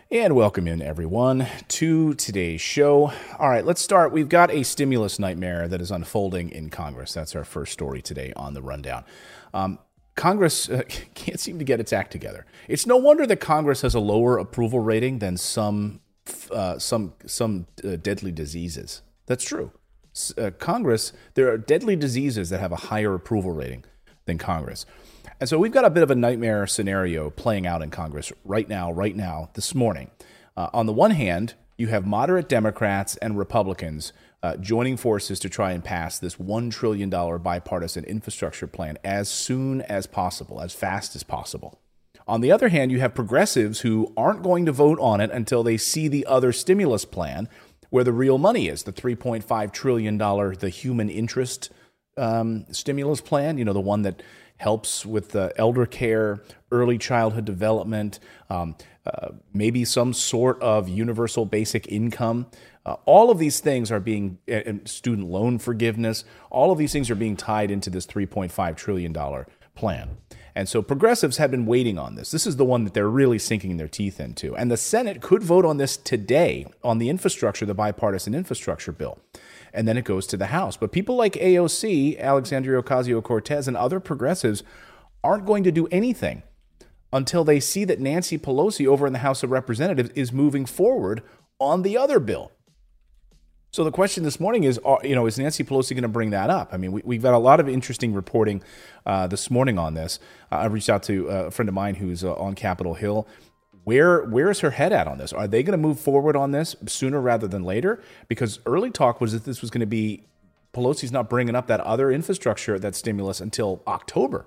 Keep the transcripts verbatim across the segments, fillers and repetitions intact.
And welcome in, everyone, to today's show. All right, let's start. We've got a stimulus nightmare that is unfolding in Congress. That's our first story today on the rundown. Um, Congress uh, can't seem to get its act together. It's no wonder that Congress has a lower approval rating than some uh, some some uh, deadly diseases. That's true. Uh, Congress, there are deadly diseases that have a higher approval rating than Congress. And so we've got a bit of a nightmare scenario playing out in Congress right now, right now, this morning. Uh, on the one hand, you have moderate Democrats and Republicans uh, joining forces to try and pass this one trillion dollars bipartisan infrastructure plan as soon as possible, as fast as possible. On the other hand, you have progressives who aren't going to vote on it until they see the other stimulus plan where the real money is, the three point five trillion dollars, the human interest um, stimulus plan, you know, the one that helps with uh, elder care, early childhood development, um, uh, maybe some sort of universal basic income. Uh, all of these things are being, uh, student loan forgiveness, all of these things are being tied into this three point five trillion dollars plan. And so progressives have been waiting on this. This is the one that they're really sinking their teeth into. And the Senate could vote on this today on the infrastructure, the bipartisan infrastructure bill. And then it goes to the House. But people like A O C, Alexandria Ocasio-Cortez, and other progressives aren't going to do anything until they see that Nancy Pelosi over in the House of Representatives is moving forward on the other bill. So the question this morning is, you know, is Nancy Pelosi going to bring that up? I mean, we, we've got a lot of interesting reporting uh, this morning on this. Uh, I reached out to a friend of mine who's uh, on Capitol Hill. Where where is her head at on this? Are they going to move forward on this sooner rather than later? Because early talk was that this was going to be Pelosi's not bringing up that other infrastructure, that stimulus, until October.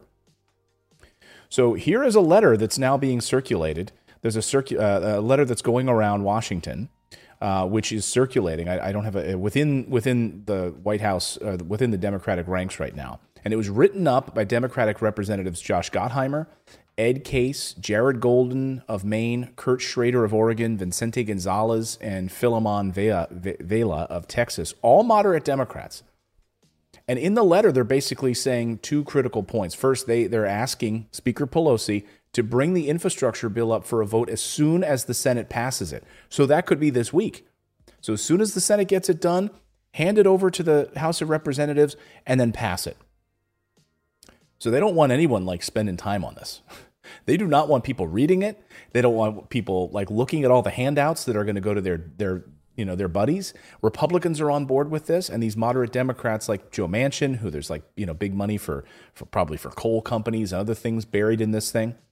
So here is a letter that's now being circulated. There's a, circu- uh, a letter that's going around Washington, uh, which is circulating. I, I don't have a within within the White House, uh, within the Democratic ranks right now, and it was written up by Democratic Representatives Josh Gottheimer, Ed Case, Jared Golden of Maine, Kurt Schrader of Oregon, Vicente Gonzalez, and Philemon Vela of Texas, all moderate Democrats. And in the letter, they're basically saying two critical points. First, they, they're asking Speaker Pelosi to bring the infrastructure bill up for a vote as soon as the Senate passes it. So that could be this week. So as soon as the Senate gets it done, hand it over to the House of Representatives and then pass it. So they don't want anyone like spending time on this. They do not want people reading it. They don't want people like looking at all the handouts that are going to go to their their you know their buddies. Republicans are on board with this, and these moderate Democrats like Joe Manchin, who there's like you know big money for for probably for coal companies and other things buried in this thing.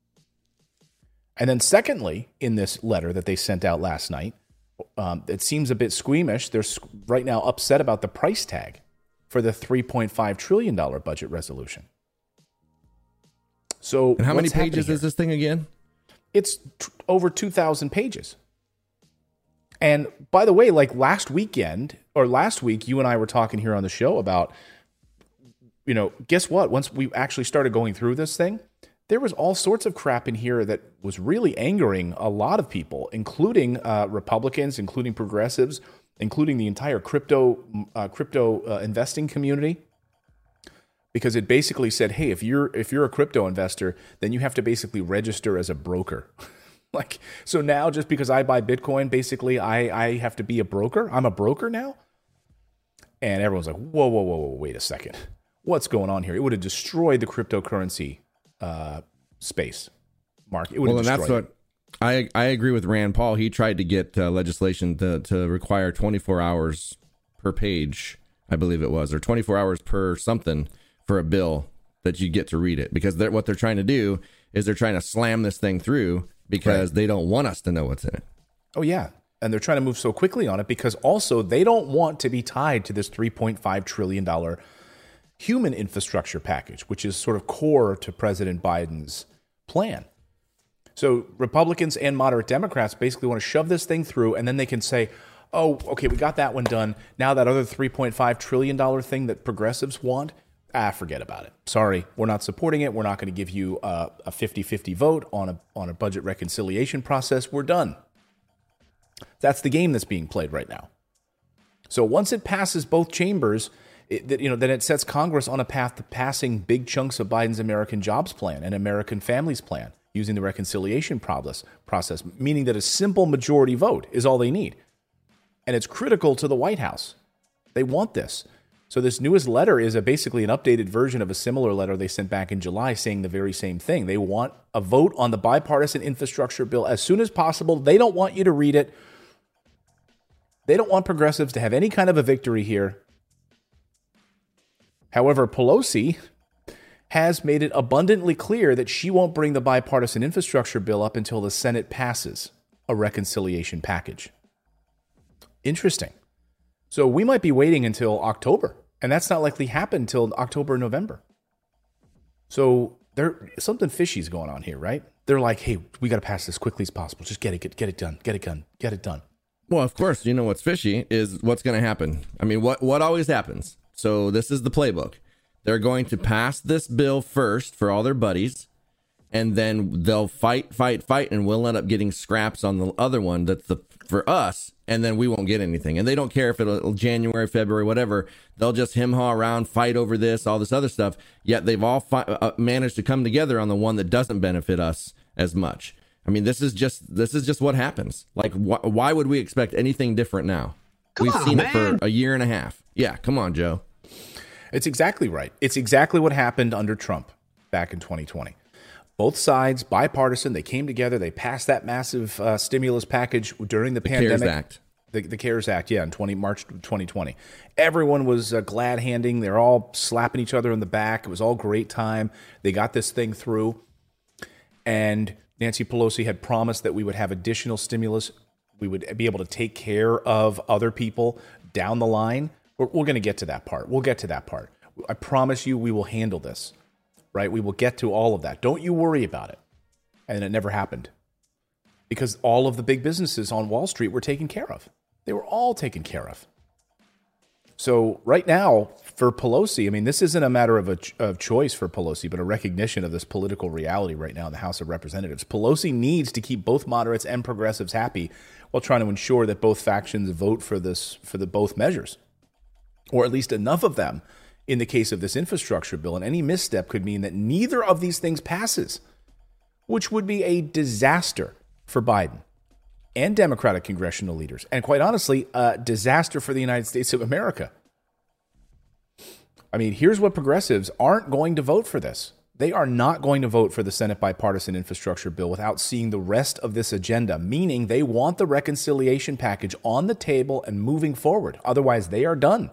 And then secondly, in this letter that they sent out last night, um, it seems a bit squeamish. They're right now upset about the price tag for the three point five trillion dollars budget resolution. So and how many pages is this thing again? It's t- over two thousand pages. And by the way, like last weekend or last week, you and I were talking here on the show about, you know, guess what? Once we actually started going through this thing, there was all sorts of crap in here that was really angering a lot of people, including uh, Republicans, including progressives, including the entire crypto uh, crypto uh, investing community. Because it basically said, hey, if you're if you're a crypto investor, then you have to basically register as a broker. Like, so now just because I buy Bitcoin, basically I, I have to be a broker? I'm a broker now? And everyone's like, whoa, whoa, whoa, whoa, wait a second. What's going on here? It would have destroyed the cryptocurrency uh, space, Mark. It would well, have and destroyed that's what I I agree with Rand Paul. He tried to get uh, legislation to, to require twenty-four hours per page, I believe it was, or twenty-four hours per something for a bill that you get to read it, because they're, what they're trying to do is they're trying to slam this thing through because right. they don't want us to know what's in it. Oh, yeah. And they're trying to move so quickly on it because also they don't want to be tied to this three point five trillion dollars human infrastructure package, which is sort of core to President Biden's plan. So Republicans and moderate Democrats basically want to shove this thing through, and then they can say, oh, okay, we got that one done. Now that other three point five trillion dollars thing that progressives want, ah, forget about it. Sorry, we're not supporting it. We're not going to give you a, a fifty-fifty vote on a on a budget reconciliation process. We're done. That's the game that's being played right now. So once it passes both chambers, it, you know, then it sets Congress on a path to passing big chunks of Biden's American Jobs Plan and American Families Plan. using the reconciliation process, process, meaning that a simple majority vote is all they need. And it's critical to the White House. They want this. So this newest letter is a, basically an updated version of a similar letter they sent back in July saying the very same thing. They want a vote on the bipartisan infrastructure bill as soon as possible. They don't want you to read it. They don't want progressives to have any kind of a victory here. However, Pelosi has made it abundantly clear that she won't bring the bipartisan infrastructure bill up until the Senate passes a reconciliation package. Interesting. So we might be waiting until October, and that's not likely to happen until October, November. So there, something fishy is going on here, right? They're like, hey, we got to pass this quickly as possible. Just get it, get, get it done, get it done, get it done. Well, of course, you know what's fishy is what's going to happen. I mean, what, what always happens? So this is the playbook. They're going to pass this bill first for all their buddies, and then they'll fight, fight, fight, and we'll end up getting scraps on the other one that's the for us, and then we won't get anything. And they don't care if it'll January, February, whatever. They'll just hem-haw around, fight over this, all this other stuff. Yet they've all fi- uh, managed to come together on the one that doesn't benefit us as much. I mean, this is just this is just what happens. Like, wh- why would we expect anything different now? Come We've on, seen man. it for a year and a half. Yeah, come on, Joe. It's exactly right. It's exactly what happened under Trump back in twenty twenty. Both sides, bipartisan, they came together. They passed that massive uh, stimulus package during the, The pandemic. CARES Act. The, the CARES Act, yeah, in twenty March twenty twenty. Everyone was uh, glad-handing. They're all slapping each other in the back. It was all great time. They got this thing through. And Nancy Pelosi had promised that we would have additional stimulus. We would be able to take care of other people down the line. We're, we're going to get to that part. We'll get to that part. I promise you we will handle this, right? We will get to all of that. Don't you worry about it. And it never happened because all of the big businesses on Wall Street were taken care of. They were all taken care of. So right now for Pelosi, I mean, this isn't a matter of a ch- of choice for Pelosi, but a recognition of this political reality right now in the House of Representatives. Pelosi needs to keep both moderates and progressives happy while trying to ensure that both factions vote for this, for the both measures, or at least enough of them in the case of this infrastructure bill. And any misstep could mean that neither of these things passes, which would be a disaster for Biden and Democratic congressional leaders, and quite honestly, a disaster for the United States of America. I mean, here's what progressives aren't going to vote for this. They are not going to vote for the Senate bipartisan infrastructure bill without seeing the rest of this agenda, meaning they want the reconciliation package on the table and moving forward. Otherwise, they are done.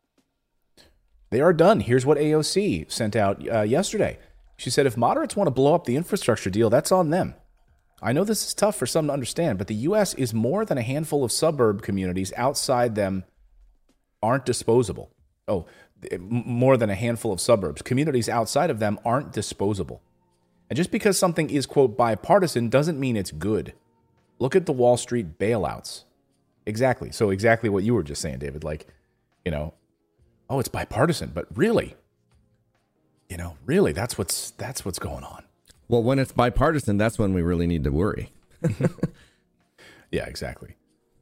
They are done. Here's what A O C sent out uh, yesterday. She said, if moderates want to blow up the infrastructure deal, that's on them. I know this is tough for some to understand, but the U S is more than a handful of suburb communities. Outside them aren't disposable. Oh, more than a handful of suburbs. Communities outside of them aren't disposable. And just because something is, quote, bipartisan doesn't mean it's good. Look at the Wall Street bailouts. Exactly. So exactly what you were just saying, David. Like, you know, oh, it's bipartisan, but really, you know, really, that's what's that's what's going on. Well, when it's bipartisan, that's when we really need to worry. Yeah, exactly.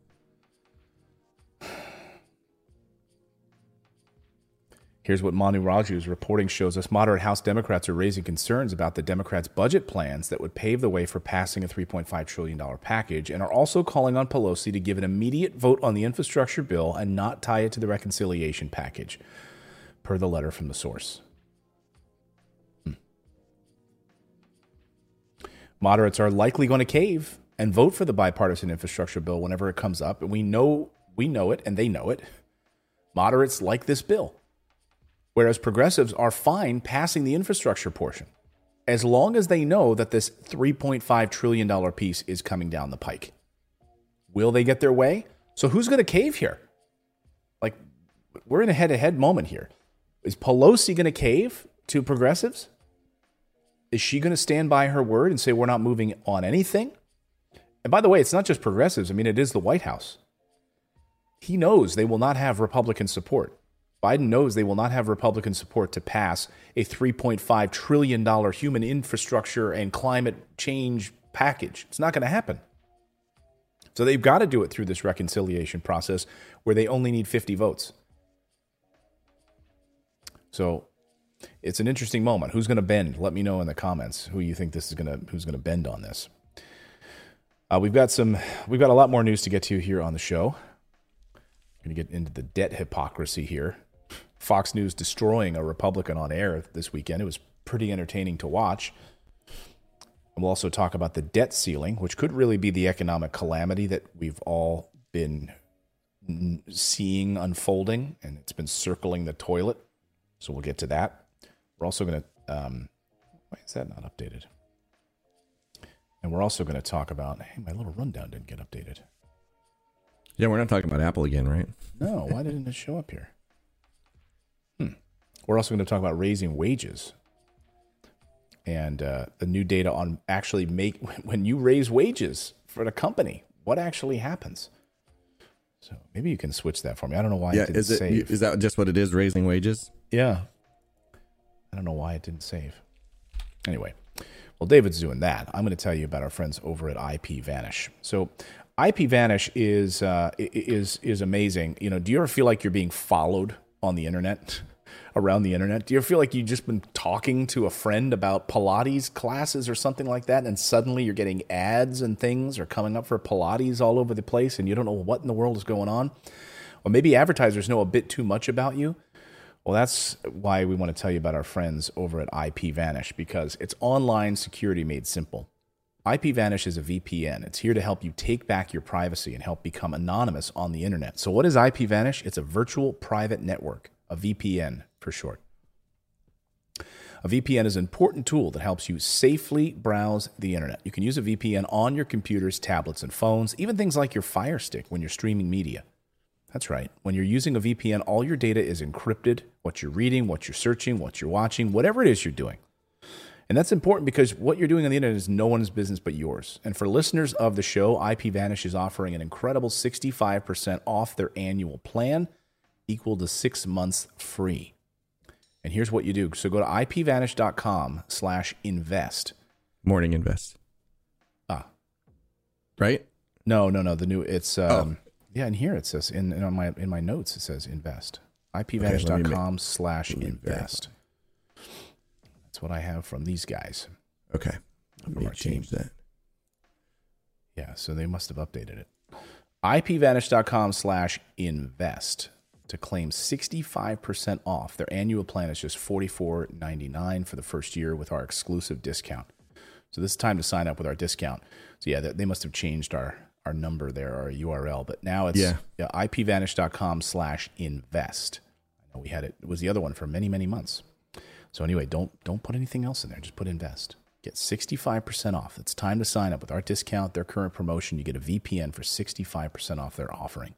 Here's what Manu Raju's reporting shows us. Moderate House Democrats are raising concerns about the Democrats' budget plans that would pave the way for passing a three point five trillion dollars package, and are also calling on Pelosi to give an immediate vote on the infrastructure bill and not tie it to the reconciliation package, per the letter from the source. Hmm. Moderates are likely going to cave and vote for the bipartisan infrastructure bill whenever it comes up, and we know we know it, and they know it. Moderates like this bill, whereas progressives are fine passing the infrastructure portion, as long as they know that this three point five trillion dollars piece is coming down the pike. Will they get their way? So who's going to cave here? Like, we're in a head-to-head moment here. Is Pelosi going to cave to progressives? Is she going to stand by her word and say we're not moving on anything? And by the way, it's not just progressives. I mean, it is the White House. He knows they will not have Republican support. Biden knows they will not have Republican support to pass a three point five trillion dollars human infrastructure and climate change package. It's not going to happen. So they've got to do it through this reconciliation process where they only need fifty votes. So it's an interesting moment. Who's going to bend? Let me know in the comments who you think this is going to who's going to bend on this. Uh, we've got some we've got a lot more news to get to here on the show. We're going to get into the debt hypocrisy here. Fox News destroying a Republican on air this weekend. It was pretty entertaining to watch. And we'll also talk about the debt ceiling, which could really be the economic calamity that we've all been seeing unfolding, and it's been circling the toilet. So we'll get to that. We're also going to, um, why is that not updated? And we're also going to talk about, hey, my little rundown didn't get updated. Yeah, we're not talking about Apple again, right? No, why didn't it show up here? Hmm. We're also going to talk about raising wages. And uh, the new data on actually make when you raise wages for the company, what actually happens? So maybe you can switch that for me. I don't know why yeah, it didn't is it, save. Is that just what it is, raising wages? Yeah. I don't know why it didn't save. Anyway, well, David's doing that. I'm going to tell you about our friends over at IPVanish. So IPVanish is uh, is is amazing. You know, do you ever feel like you're being followed on the internet? Around the internet? Do you ever feel like you've just been talking to a friend about Pilates classes or something like that, and suddenly you're getting ads and things are coming up for Pilates all over the place, and you don't know what in the world is going on? Or maybe advertisers know a bit too much about you. Well, that's why we want to tell you about our friends over at IPVanish, because it's online security made simple. IPVanish is a V P N. It's here to help you take back your privacy and help become anonymous on the internet. So what is IPVanish? It's a virtual private network, a V P N for short. A V P N is an important tool that helps you safely browse the internet. You can use a V P N on your computers, tablets, and phones, even things like your Fire Stick when you're streaming media. That's right. When you're using a V P N, all your data is encrypted, what you're reading, what you're searching, what you're watching, whatever it is you're doing. And that's important because what you're doing on the internet is no one's business but yours. And for listeners of the show, IPVanish is offering an incredible sixty-five percent off their annual plan, equal to six months free. And here's what you do. So go to ipvanish.com slash invest. Morning invest. Ah. Right? No, no, no. The new, it's, um, oh. yeah, and here it says, in, in, my, in my notes, it says invest. ipvanish.com slash invest. That's what I have from these guys. Okay. Let me change that. Yeah, so they must have updated it. ipvanish.com slash invest. To claim sixty-five percent off. Their annual plan is just forty-four ninety-nine for the first year with our exclusive discount. So this is time to sign up with our discount. So yeah, they must have changed our, our number there, our U R L, but now it's yeah. Yeah, ipvanish.com slash invest. I know we had it. It was the other one for many, many months. So anyway, don't don't put anything else in there. Just put invest. Get sixty-five percent off. It's time to sign up with our discount, their current promotion. You get a V P N for sixty-five percent off their offering.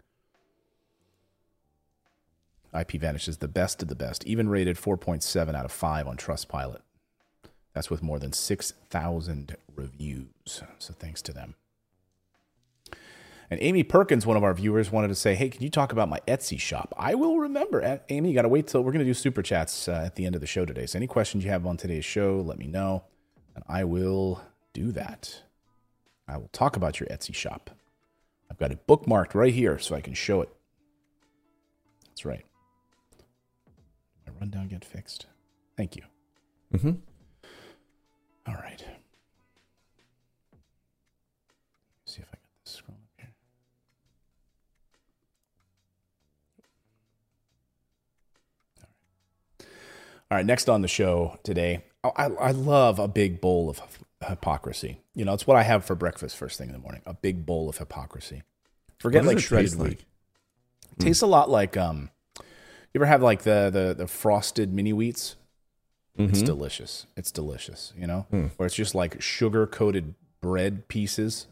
IPVanish is the best of the best, even rated four point seven out of five on Trustpilot. That's with more than six thousand reviews. So thanks to them. And Amy Perkins, one of our viewers, wanted to say, hey, can you talk about my Etsy shop? I will remember. Amy, you got to wait till we're going to do super chats uh, at the end of the show today. So any questions you have on today's show, let me know, and I will do that. I will talk about your Etsy shop. I've got it bookmarked right here so I can show it. That's right. My rundown get fixed. Thank you. Mm-hmm. All right. See if I get this scroll up here. All right. All right. Next on the show today, I, I love a big bowl of hypocrisy. You know, it's what I have for breakfast first thing in the morning. A big bowl of hypocrisy. Forget like shredded wheat. Like? It tastes mm. a lot like um. You ever have like the the the frosted mini wheats? Mm-hmm. It's delicious. It's delicious, you know? Mm. Or it's just like sugar-coated bread pieces.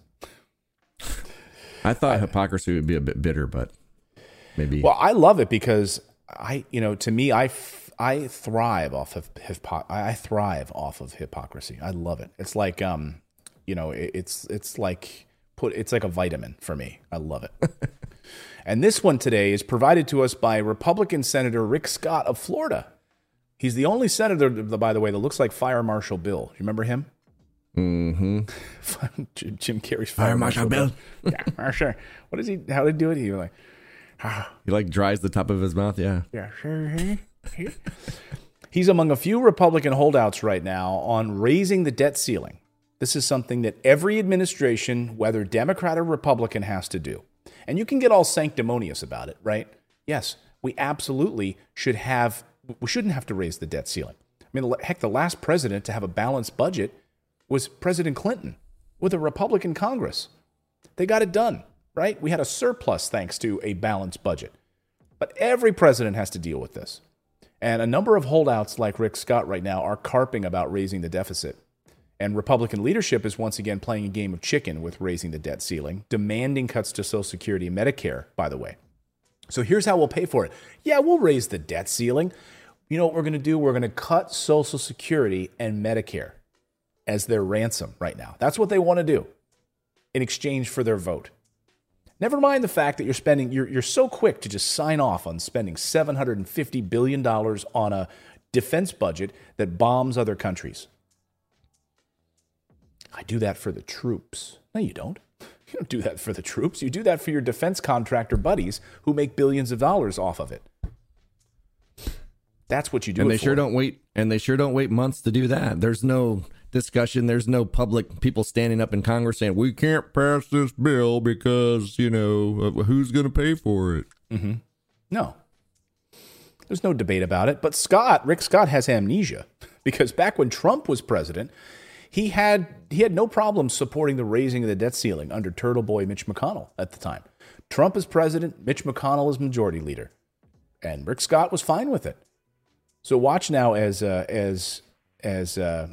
I thought I, hypocrisy would be a bit bitter, but maybe. Well, I love it because I, you know, to me, I, f- I thrive off of hypo- I thrive off of hypocrisy. I love it. It's like, um, you know, it, it's it's like put it's like a vitamin for me. I love it. And this one today is provided to us by Republican Senator Rick Scott of Florida. He's the only senator, by the way, that looks like Fire Marshal Bill. You remember him? Mm-hmm. Jim Carrey's Fire, Fire Marshal, Marshal Bill. Bill. Yeah, Marshal. What is he? How did he do it? He was like, oh. He like dries the top of his mouth. Yeah. Yeah. Sure. He's among a few Republican holdouts right now on raising the debt ceiling. This is something that every administration, whether Democrat or Republican, has to do. And you can get all sanctimonious about it, right? Yes, we absolutely should have, we shouldn't have to raise the debt ceiling. I mean, heck, the last president to have a balanced budget was President Clinton with a Republican Congress. They got it done, right? We had a surplus thanks to a balanced budget. But every president has to deal with this. And a number of holdouts like Rick Scott right now are carping about raising the deficit. And Republican leadership is once again playing a game of chicken with raising the debt ceiling, demanding cuts to Social Security and Medicare, by the way. So here's how we'll pay for it. Yeah, we'll raise the debt ceiling. You know what we're going to do? We're going to cut Social Security and Medicare as their ransom right now. That's what they want to do in exchange for their vote. Never mind the fact that you're spending, you're, you're so quick to just sign off on spending seven hundred fifty billion dollars on a defense budget that bombs other countries. I do that for the troops. No, you don't. You don't do that for the troops. You do that for your defense contractor buddies who make billions of dollars off of it. That's what you do. And it they for. sure don't wait. And they sure don't wait months to do that. There's no discussion. There's no public people standing up in Congress saying we can't pass this bill because, you know, who's going to pay for it? Mm-hmm. No, there's no debate about it. But Scott, Rick Scott, has amnesia because back when Trump was president, he had he had no problem supporting the raising of the debt ceiling under Turtle Boy Mitch McConnell at the time. Trump is president, Mitch McConnell is majority leader, and Rick Scott was fine with it. So watch now as uh, as as uh,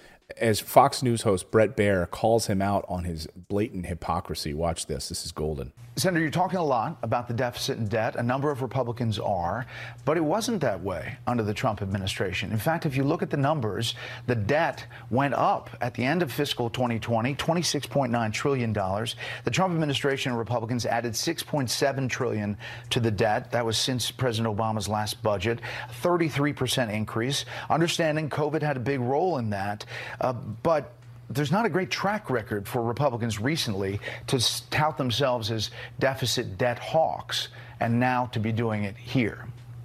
as Fox News host Bret Baier calls him out on his blatant hypocrisy. Watch this. This is golden. Senator, you're talking a lot about the deficit and debt. A number of Republicans are, but it wasn't that way under the Trump administration. In fact, if you look at the numbers, the debt went up at the end of fiscal twenty twenty, twenty-six point nine trillion dollars. The Trump administration and Republicans added six point seven trillion dollars to the debt. That was since President Obama's last budget, thirty-three percent increase. Understanding COVID had a big role in that, uh, but there's not a great track record for Republicans recently to tout themselves as deficit debt hawks, and now to be doing it here.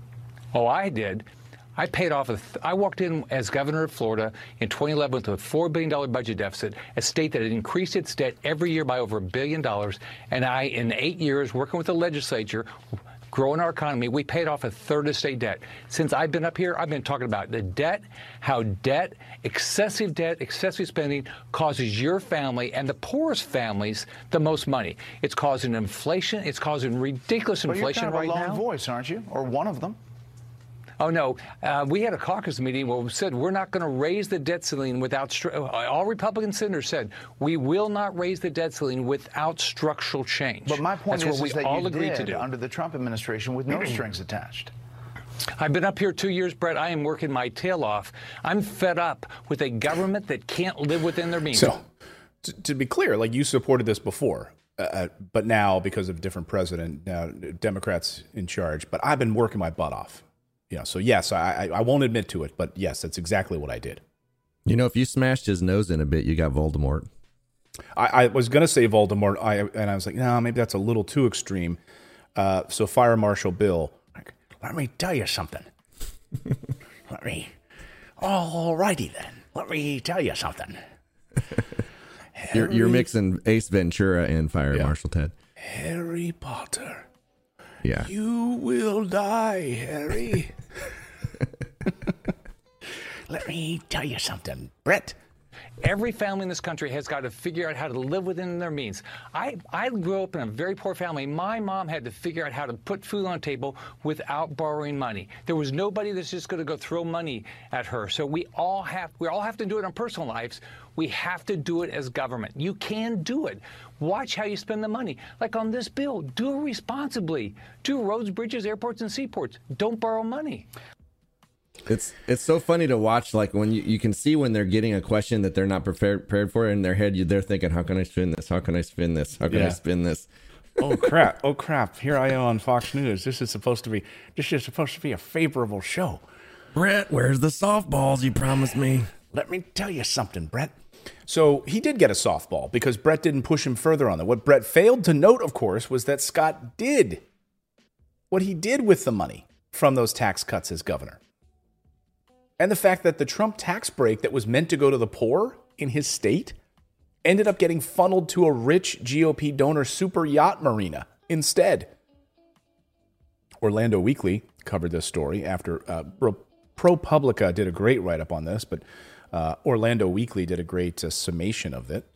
Oh, I did. I paid off, a th- I walked in as governor of Florida in twenty eleven with a four billion dollars budget deficit, a state that had increased its debt every year by over a billion dollars. And I, in eight years, working with the legislature, growing our economy, we paid off a third of state debt. Since I've been up here, I've been talking about the debt, how debt, excessive debt, excessive spending causes your family and the poorest families the most money. It's causing inflation. It's causing ridiculous But inflation you're kind of right a lone now. voice, aren't you? Or one of them. Oh, no. Uh, we had a caucus meeting where we said we're not going to raise the debt ceiling without, stru- all Republican senators said, we will not raise the debt ceiling without structural change. But my point That's is, what is we that all you agreed did to do. under the Trump administration with no strings attached. I've been up here two years, Brett. I am working my tail off. I'm fed up with a government that can't live within their means. So, to, to be clear, like you supported this before, uh, but now because of a different president, now Democrats in charge. But I've been working my butt off. You know, so yes, I, I won't admit to it, but yes, that's exactly what I did. You know, if you smashed his nose in a bit, you got Voldemort. I, I was going to say Voldemort, I, and I was like, no, maybe that's a little too extreme. Uh, so Fire Marshal Bill, like, let me tell you something. let me, all righty then. Let me tell you something. You're, you're mixing Ace Ventura and Fire Yeah. Marshal Ted. Harry Potter. Yeah. You will die, Harry. Let me tell you something, Brett. Every family in this country has got to figure out how to live within their means. I, I grew up in a very poor family. My mom had to figure out how to put food on the table without borrowing money. There was nobody that's just going to go throw money at her. So we all have we all have to do it in our personal lives. We have to do it as government. You can do it. Watch how you spend the money. Like on this bill, do it responsibly. Do roads, bridges, airports, and seaports. Don't borrow money. It's it's so funny to watch, like when you, you can see when they're getting a question that they're not prepared, prepared for in their head, you, they're thinking, how can I spin this? How can I spin this? How can Yeah. I spin this? Oh crap! Oh crap! Here I am on Fox News. This is supposed to be this is supposed to be a favorable show. Brett, where's the softballs you promised me? Let me tell you something, Brett. So he did get a softball because Brett didn't push him further on that. What Brett failed to note, of course, was that Scott did what he did with the money from those tax cuts as governor. And the fact that the Trump tax break that was meant to go to the poor in his state ended up getting funneled to a rich G O P donor super yacht marina instead. Orlando Weekly covered this story after uh, ProPublica did a great write-up on this, but uh, Orlando Weekly did a great uh, summation of it.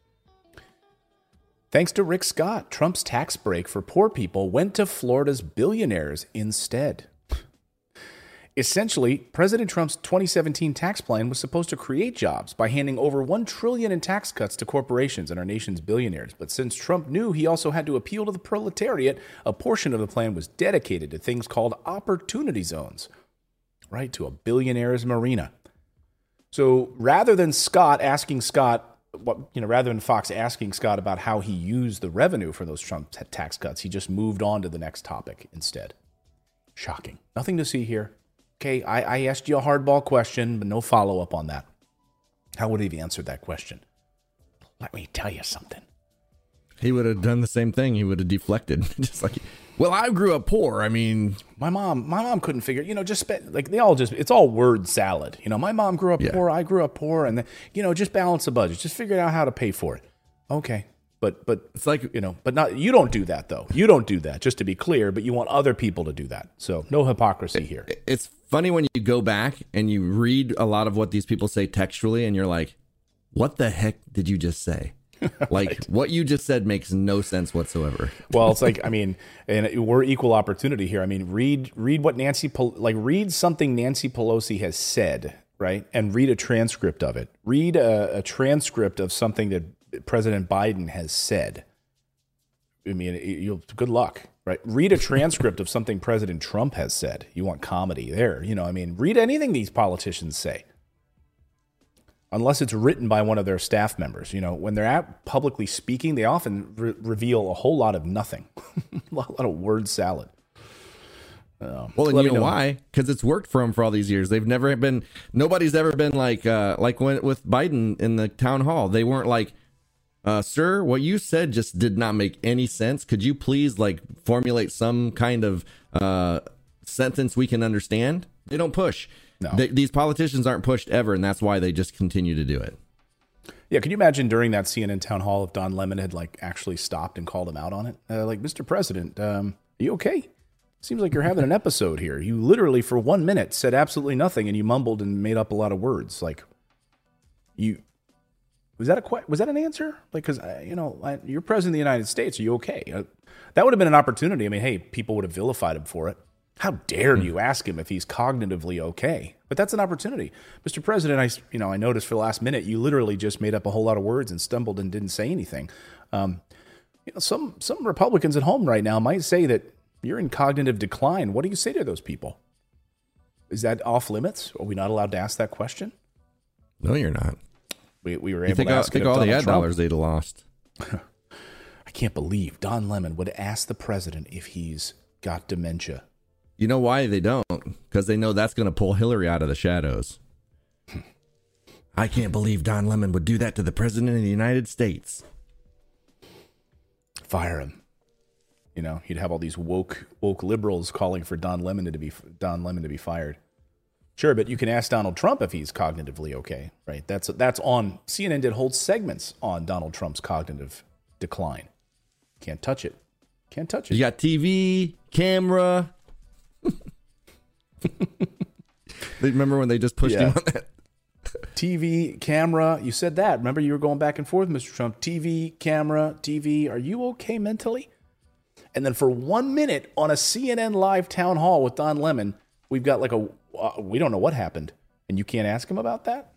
Thanks to Rick Scott, Trump's tax break for poor people went to Florida's billionaires instead. Essentially, President Trump's twenty seventeen tax plan was supposed to create jobs by handing over one trillion dollars in tax cuts to corporations and our nation's billionaires. But since Trump knew he also had to appeal to the proletariat, a portion of the plan was dedicated to things called opportunity zones, right, to a billionaire's marina. So rather than Scott asking Scott, what, you know, rather than Fox asking Scott about how he used the revenue for those Trump t- tax cuts, he just moved on to the next topic instead. Shocking. Nothing to see here. Okay, I, I asked you a hardball question, but no follow-up on that. How would he have answered that question? Let me tell you something. He would have done the same thing. He would have deflected. Just like, well, I grew up poor. I mean, my mom, my mom couldn't figure, you know, just spend, like they all just, it's all word salad. You know, my mom grew up yeah. poor. I grew up poor. And then, you know, just balance the budget. Just figure out how to pay for it. Okay. But, but it's like, you know, but not, you don't do that though. You don't do that, just to be clear, but you want other people to do that. So no hypocrisy here. It's funny when you go back and you read a lot of what these people say textually and you're like, what the heck did you just say? Like right. What you just said makes no sense whatsoever. Well, it's like, I mean, and we're equal opportunity here. I mean, read, read what Nancy, like read something Nancy Pelosi has said, right? And read a transcript of it. Read a, a transcript of something that President Biden has said. I mean, you'll good luck, right? Read a transcript of something President Trump has said. You want comedy there, you know? I mean, read anything these politicians say, unless it's written by one of their staff members. You know, when they're out publicly speaking, they often re- reveal a whole lot of nothing, a lot of word salad. Um, well, and you know, know why? Because it's worked for them for all these years. They've never been. Nobody's ever been like uh, like when with Biden in the town hall. They weren't like. Uh, sir, what you said just did not make any sense. Could you please like formulate some kind of uh, sentence we can understand? They don't push. No. They, these politicians aren't pushed ever, and that's why they just continue to do it. Yeah, can you imagine during that C N N town hall if Don Lemon had like actually stopped and called him out on it? Uh, like, Mister President, um, are you okay? Seems like you're having an episode here. You literally for one minute said absolutely nothing, and you mumbled and made up a lot of words. Like, you... Was that a que- was that an answer? Like, because uh, you know, I, you're president of the United States. Are you okay? Uh, that would have been an opportunity. I mean, hey, people would have vilified him for it. How dare mm. you ask him if he's cognitively okay? But that's an opportunity, Mister President. I you know I noticed for the last minute you literally just made up a whole lot of words and stumbled and didn't say anything. Um, you know, some some Republicans at home right now might say that you're in cognitive decline. What do you say to those people? Is that off limits? Are we not allowed to ask that question? No, you're not. We, we were you able think to all, ask think all the ad dollars they'd have lost. I can't believe Don Lemon would ask the president if he's got dementia. You know why they don't? Because they know that's going to pull Hillary out of the shadows. I can't believe Don Lemon would do that to the president of the United States. Fire him. You know, he'd have all these woke woke liberals calling for Don Lemon to be Don Lemon to be fired. Sure, but you can ask Donald Trump if he's cognitively okay, right? That's that's on C N N did whole segments on Donald Trump's cognitive decline. Can't touch it. Can't touch it. You got T V, camera. Remember when they just pushed yeah. him on that? T V, camera. You said that. Remember you were going back and forth, Mister Trump. T V, camera, T V. Are you okay mentally? And then for one minute on a C N N live town hall with Don Lemon, we've got like a Uh, we don't know what happened, and you can't ask him about that?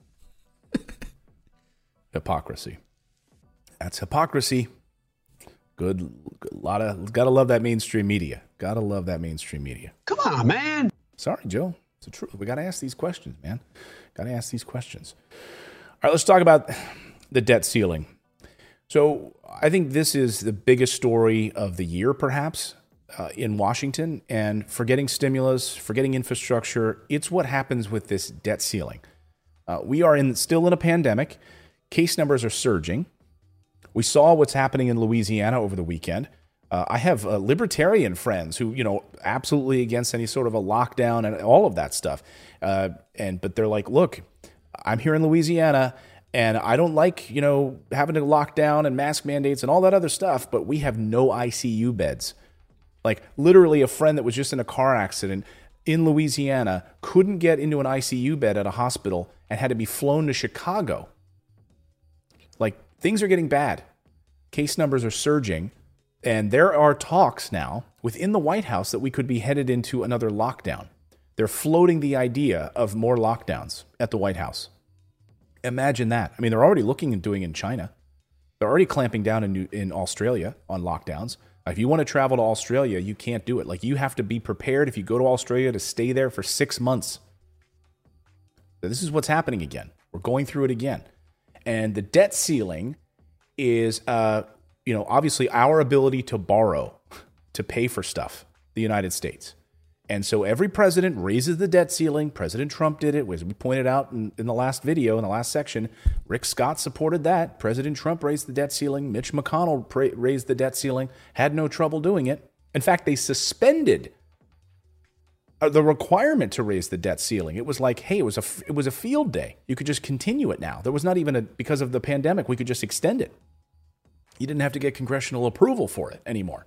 Hypocrisy. That's hypocrisy. Good, good lot of gotta love that mainstream media. Gotta love that mainstream media. Come on, man. Sorry, Joe. It's the truth. We gotta ask these questions, man. Gotta ask these questions. All right, let's talk about the debt ceiling. So I think this is the biggest story of the year, perhaps. Uh, in Washington, and forgetting stimulus, forgetting infrastructure, it's what happens with this debt ceiling. Uh, we are in still in a pandemic. Case numbers are surging. We saw what's happening in Louisiana over the weekend. Uh, I have uh, libertarian friends who, you know, absolutely against any sort of a lockdown and all of that stuff. Uh, and but they're like, look, I'm here in Louisiana, and I don't like, you know, having to lock down and mask mandates and all that other stuff, but we have no I C U beds. Like literally a friend that was just in a car accident in Louisiana couldn't get into an I C U bed at a hospital and had to be flown to Chicago. Like things are getting bad. Case numbers are surging. And there are talks now within the White House that we could be headed into another lockdown. They're floating the idea of more lockdowns at the White House. Imagine that. I mean, they're already looking and doing in China. They're already clamping down in, New, in Australia on lockdowns. If you want to travel to Australia, you can't do it. Like you have to be prepared if you go to Australia to stay there for six months. So this is what's happening again. We're going through it again. And the debt ceiling is... Uh, you know, obviously our ability to borrow, to pay for stuff, the United States. And so every president raises the debt ceiling. President Trump did it, as we pointed out in, in the last video, in the last section. Rick Scott supported that. President Trump raised the debt ceiling. Mitch McConnell pra- raised the debt ceiling, had no trouble doing it. In fact, they suspended the requirement to raise the debt ceiling. It was like, hey, it was a, it was a field day. You could just continue it now. There was not even a, because of the pandemic, we could just extend it. You didn't have to get congressional approval for it anymore.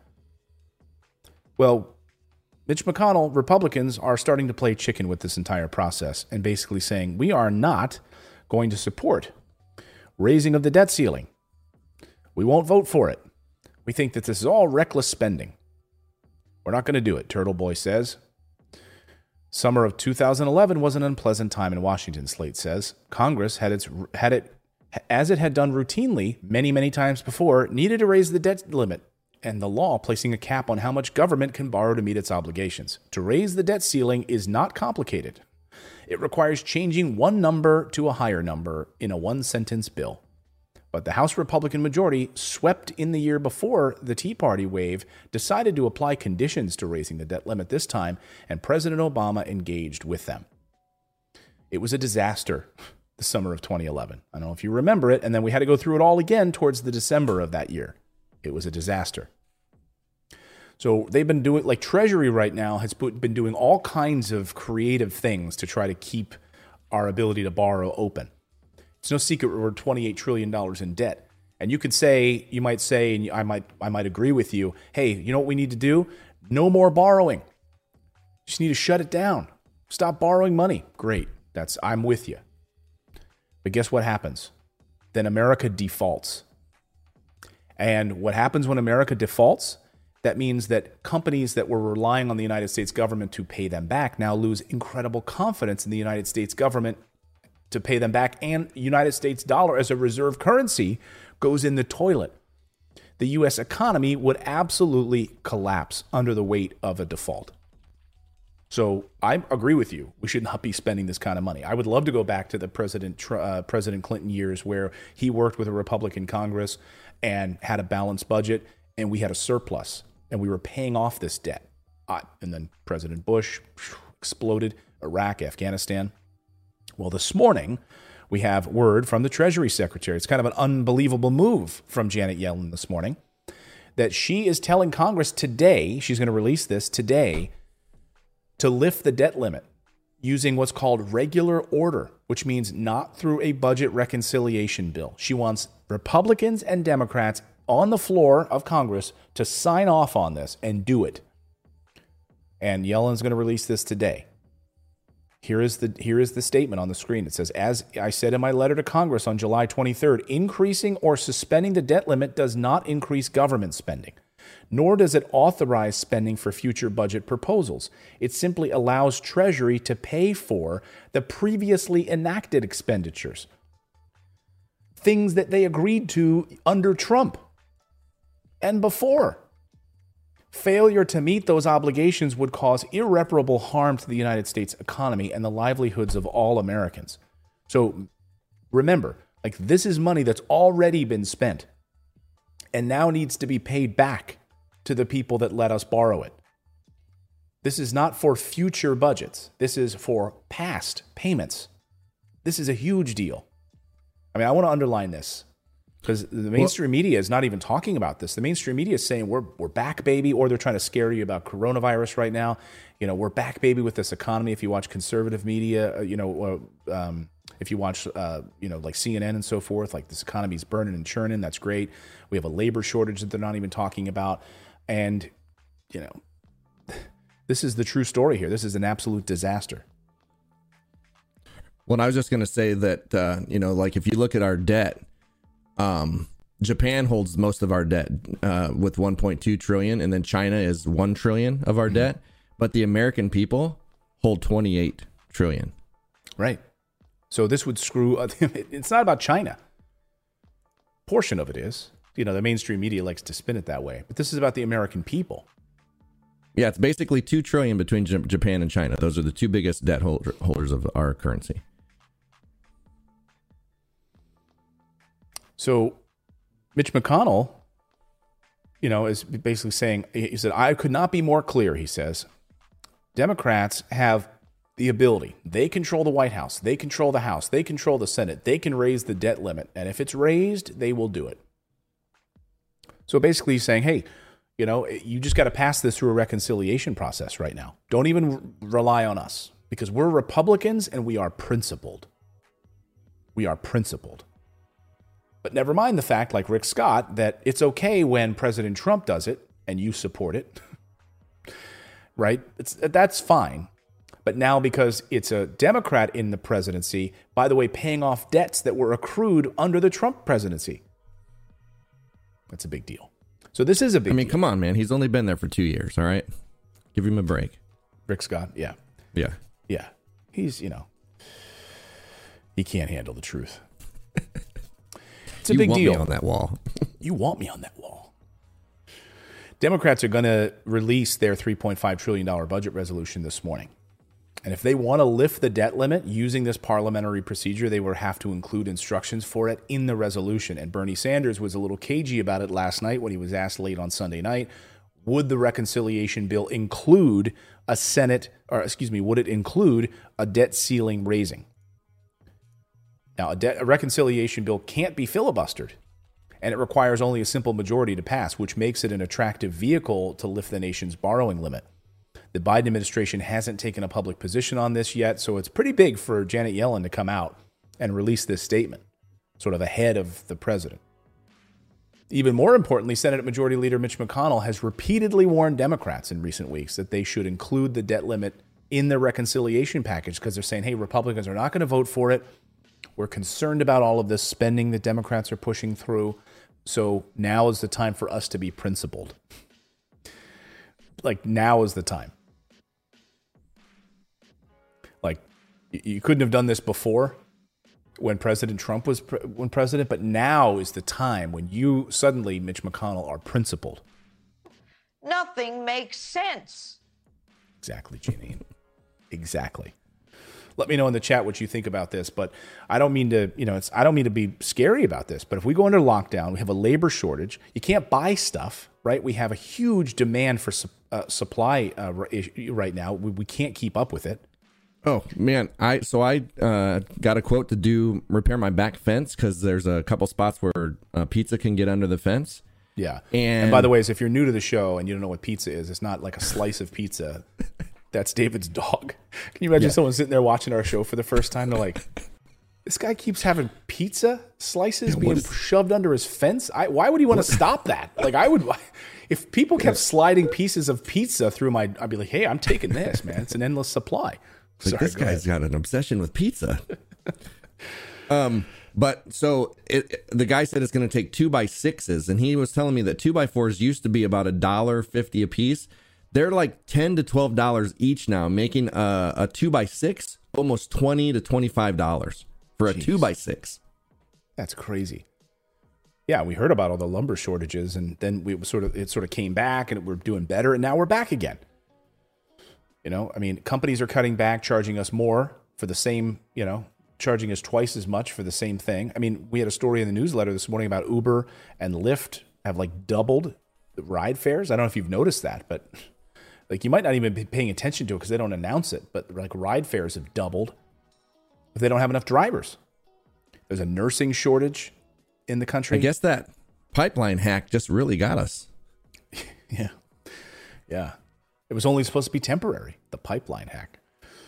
Well, Mitch McConnell, Republicans are starting to play chicken with this entire process and basically saying, we are not going to support raising of the debt ceiling. We won't vote for it. We think that this is all reckless spending. We're not going to do it, Turtle Boy says. Summer of two thousand eleven was an unpleasant time in Washington, Slate says. Congress had its had it as it had done routinely many, many times before, needed to raise the debt limit and the law placing a cap on how much government can borrow to meet its obligations. To raise the debt ceiling is not complicated. It requires changing one number to a higher number in a one-sentence bill. But the House Republican majority, swept in the year before the Tea Party wave, decided to apply conditions to raising the debt limit this time, and President Obama engaged with them. It was a disaster. The summer of twenty eleven. I don't know if you remember it. And then we had to go through it all again towards the December of that year. It was a disaster. So they've been doing, like Treasury right now has been doing all kinds of creative things to try to keep our ability to borrow open. It's no secret we're twenty-eight trillion dollars in debt. And you could say, you might say, and I might, I might agree with you, hey, you know what we need to do? No more borrowing. Just need to shut it down. Stop borrowing money. Great. That's, I'm with you. But guess what happens? Then America defaults. And what happens when America defaults? That means that companies that were relying on the United States government to pay them back now lose incredible confidence in the United States government to pay them back. And United States dollar as a reserve currency goes in the toilet. The U S economy would absolutely collapse under the weight of a default. So I agree with you. We should not be spending this kind of money. I would love to go back to the President uh, President Clinton years where he worked with a Republican Congress and had a balanced budget, and we had a surplus, and we were paying off this debt. Uh, and then President Bush exploded, Iraq, Afghanistan. Well, this morning, we have word from the Treasury Secretary. It's kind of an unbelievable move from Janet Yellen this morning, that she is telling Congress today, she's going to release this today, to lift the debt limit using what's called regular order, which means not through a budget reconciliation bill. She wants Republicans and Democrats on the floor of Congress to sign off on this and do it. And Yellen's going to release this today. Here is the here is the statement on the screen. It says, as I said in my letter to Congress on July twenty-third, increasing or suspending the debt limit does not increase government spending, nor does it authorize spending for future budget proposals. It simply allows Treasury to pay for the previously enacted expenditures, things that they agreed to under Trump and before. Failure to meet those obligations would cause irreparable harm to the United States economy and the livelihoods of all Americans. So remember, like this is money that's already been spent and now needs to be paid back to the people that let us borrow it. This is not for future budgets. This is for past payments. This is a huge deal. I mean, I want to underline this. Because the mainstream well, media is not even talking about this. The mainstream media is saying we're we're back, baby, or they're trying to scare you about coronavirus right now. You know, we're back, baby, with this economy. If you watch conservative media, you know, um, if you watch, uh, you know, like C N N and so forth, like this economy's burning and churning. That's great. We have a labor shortage that they're not even talking about. And, you know, this is the true story here. This is an absolute disaster. Well, I was just going to say that, uh, you know, like if you look at our debt, Um, Japan holds most of our debt uh, with one point two trillion, and then China is one trillion of our mm-hmm. debt. But the American people hold twenty-eight trillion. Right. So this would screw. It's not about China. Portion of it is. You know, the mainstream media likes to spin it that way, but this is about the American people. Yeah, it's basically two trillion between J- Japan and China. Those are the two biggest debt holder- holders of our currency. So Mitch McConnell, you know, is basically saying, he said, I could not be more clear, he says. Democrats have the ability. They control the White House. They control the House. They control the Senate. They can raise the debt limit. And if it's raised, they will do it. So basically he's saying, hey, you know, you just got to pass this through a reconciliation process right now. Don't even rely on us because we're Republicans and we are principled. We are principled. But never mind the fact, like Rick Scott, that it's okay when President Trump does it and you support it, right? It's, that's fine. But now because it's a Democrat in the presidency, by the way, paying off debts that were accrued under the Trump presidency, that's a big deal. So this is a big deal. I mean, deal. Come on, man. He's only been there for two years, all right? Give him a break. Rick Scott, yeah. Yeah. Yeah. He's, you know, he can't handle the truth. It's a you big want deal. Me on that wall. You want me on that wall. Democrats are going to release their three point five trillion dollars budget resolution this morning. And if they want to lift the debt limit using this parliamentary procedure, they will have to include instructions for it in the resolution. And Bernie Sanders was a little cagey about it last night when he was asked late on Sunday night, would the reconciliation bill include a Senate, or excuse me, would it include a debt ceiling raising? Now, a, debt, a reconciliation bill can't be filibustered, and it requires only a simple majority to pass, which makes it an attractive vehicle to lift the nation's borrowing limit. The Biden administration hasn't taken a public position on this yet, so it's pretty big for Janet Yellen to come out and release this statement, sort of ahead of the president. Even more importantly, Senate Majority Leader Mitch McConnell has repeatedly warned Democrats in recent weeks that they should include the debt limit in the reconciliation package because they're saying, hey, Republicans are not going to vote for it. We're concerned about all of this spending that Democrats are pushing through. So now is the time for us to be principled. Like, now is the time. Like, you couldn't have done this before when President Trump was pre- when president, but now is the time when you suddenly, Mitch McConnell, are principled. Nothing makes sense. Exactly, Jeanine. Exactly. Let me know in the chat what you think about this, but I don't mean to, you know, it's I don't mean to be scary about this, but if we go into lockdown, we have a labor shortage. You can't buy stuff, right? We have a huge demand for su- uh, supply uh, right now. We, we can't keep up with it. Oh man, I so I uh, got a quote to do repair my back fence because there's a couple spots where uh, pizza can get under the fence. Yeah, and, and by the way, if you're new to the show and you don't know what pizza is, it's not like a slice of pizza. That's David's dog. Can you imagine yeah. someone sitting there watching our show for the first time? They're like, this guy keeps having pizza slices being is- shoved under his fence. I, why would he want to stop that? Like, I would, if people kept sliding pieces of pizza through my, I'd be like, hey, I'm taking this, man. It's an endless supply. Like, Sorry, this go guy's ahead. got an obsession with pizza. um, but so it, the guy said it's going to take two by sixes, and he was telling me that two by fours used to be about a dollar fifty a piece. They're like ten to twelve dollars each now, making a, a two by six almost twenty to twenty-five dollars for a Jeez. two by six. That's crazy. Yeah, we heard about all the lumber shortages, and then we sort of it sort of came back, and we're doing better, and now we're back again. You know, I mean, companies are cutting back, charging us more for the same, you know, charging us twice as much for the same thing. I mean, we had a story in the newsletter this morning about Uber and Lyft have like doubled the ride fares. I don't know if you've noticed that, but like you might not even be paying attention to it because they don't announce it, but like ride fares have doubled if they don't have enough drivers. There's a nursing shortage. in the country. I guess that pipeline hack just really got us. Yeah. Yeah. It was only supposed to be temporary, the pipeline hack.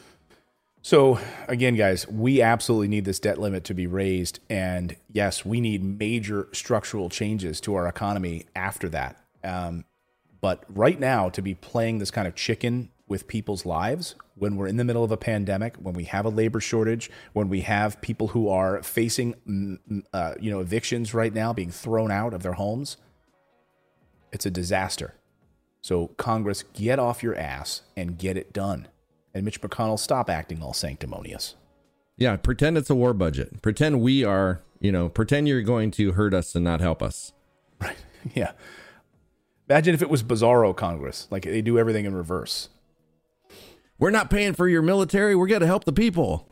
So, again, guys, we absolutely need this debt limit to be raised. And yes, we need major structural changes to our economy after that. Um, but right now, to be playing this kind of chicken with people's lives when we're in the middle of a pandemic, when we have a labor shortage, when we have people who are facing uh, you know, evictions right now, being thrown out of their homes, it's a disaster. So, Congress, get off your ass and get it done. And Mitch McConnell, stop acting all sanctimonious. Yeah, pretend it's a war budget. Pretend we are, you know, pretend you're going to hurt us and not help us. Right. Yeah. Imagine if it was Bizarro Congress, like they do everything in reverse. We're not paying for your military. We're going to help the people.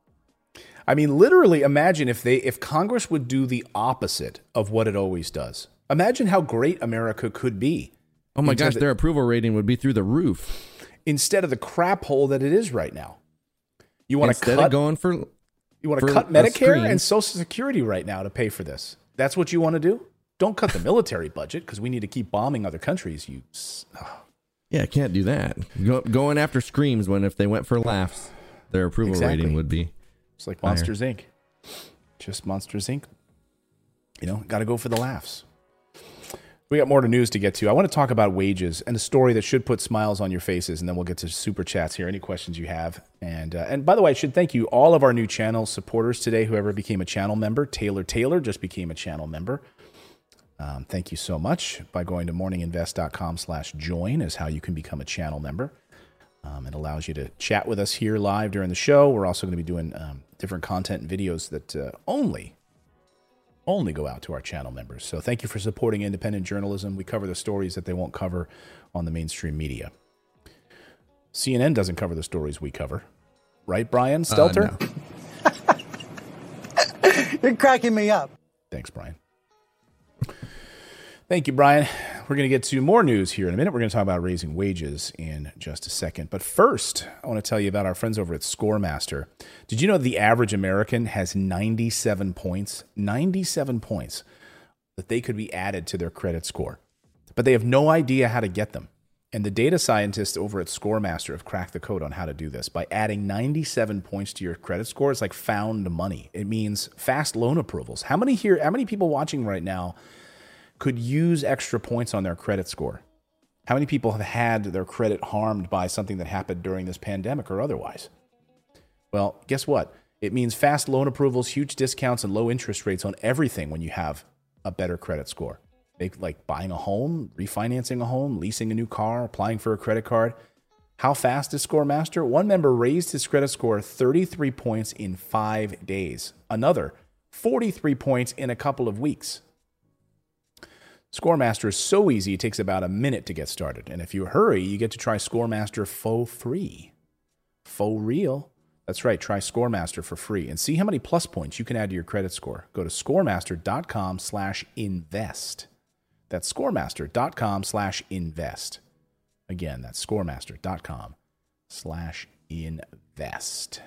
I mean, literally imagine if they, if Congress would do the opposite of what it always does. Imagine how great America could be. Oh my gosh, their approval rating would be through the roof. Instead of the crap hole that it is right now. You want to cut of going for you want to cut Medicare and Social Security right now to pay for this. That's what you want to do? Don't cut the military budget because we need to keep bombing other countries. You, oh. Yeah, can't do that. Go, going after screams when if they went for laughs, their approval exactly. rating would be. It's like Monsters higher. Incorporated. Just Monsters Incorporated. You know, got to go for the laughs. We got more to news to get to. I want to talk about wages and a story that should put smiles on your faces, and then we'll get to super chats here. Any questions you have. And uh, and by the way, I should thank you, all of our new channel supporters today, whoever became a channel member. Taylor Taylor just became a channel member. Um, thank you so much. By going to morninginvest.com slash join is how you can become a channel member. Um, it allows you to chat with us here live during the show. We're also going to be doing um, different content and videos that uh, only only go out to our channel members. So thank you for supporting independent journalism. We cover the stories that they won't cover on the mainstream media. C N N doesn't cover the stories we cover. Right, Brian Stelter? Uh, no. You're cracking me up. Thanks, Brian. Thank you, Brian. We're going to get to more news here in a minute. We're going to talk about raising wages in just a second. But first, I want to tell you about our friends over at ScoreMaster. Did you know the average American has ninety-seven points? ninety-seven points that they could be added to their credit score. But they have no idea how to get them. And the data scientists over at ScoreMaster have cracked the code on how to do this. By adding ninety-seven points to your credit score, it's like found money. It means fast loan approvals. How many here, how many people watching right now could use extra points on their credit score? How many people have had their credit harmed by something that happened during this pandemic or otherwise? Well, guess what? It means fast loan approvals, huge discounts, and low interest rates on everything when you have a better credit score. Like buying a home, refinancing a home, leasing a new car, applying for a credit card. How fast is ScoreMaster? One member raised his credit score thirty-three points in five days. Another, forty-three points in a couple of weeks. ScoreMaster is so easy, it takes about a minute to get started. And if you hurry, you get to try ScoreMaster for free. For real. That's right, try ScoreMaster for free and see how many plus points you can add to your credit score. Go to scoremaster.com slash invest. That's scoremaster.com slash invest. Again, that's scoremaster.com slash invest.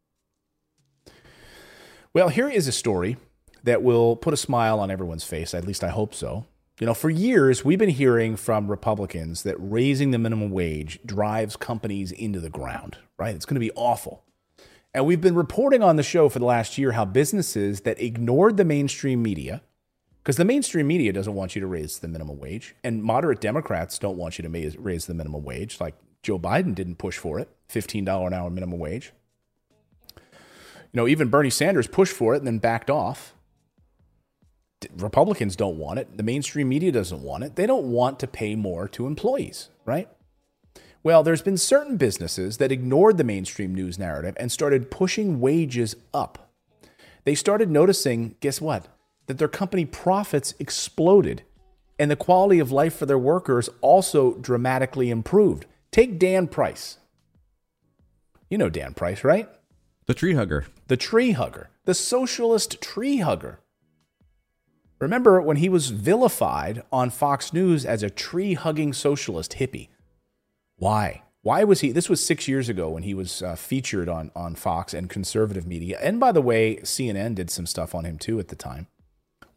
Well, here is a story that will put a smile on everyone's face. At least I hope so. You know, for years, we've been hearing from Republicans that raising the minimum wage drives companies into the ground, right? It's going to be awful. And we've been reporting on the show for the last year how businesses that ignored the mainstream media, because the mainstream media doesn't want you to raise the minimum wage, and moderate Democrats don't want you to raise the minimum wage, like Joe Biden didn't push for it, fifteen dollars an hour minimum wage. You know, even Bernie Sanders pushed for it and then backed off. Republicans don't want it. The mainstream media doesn't want it. They don't want to pay more to employees, right? Well, there's been certain businesses that ignored the mainstream news narrative and started pushing wages up. They started noticing, guess what? That their company profits exploded and the quality of life for their workers also dramatically improved. Take Dan Price. You know Dan Price, right? The tree hugger. The tree hugger. The socialist tree hugger. Remember when he was vilified on Fox News as a tree-hugging socialist hippie? Why? Why was he? This was six years ago when he was uh, featured on, on Fox and conservative media. And by the way, C N N did some stuff on him too at the time.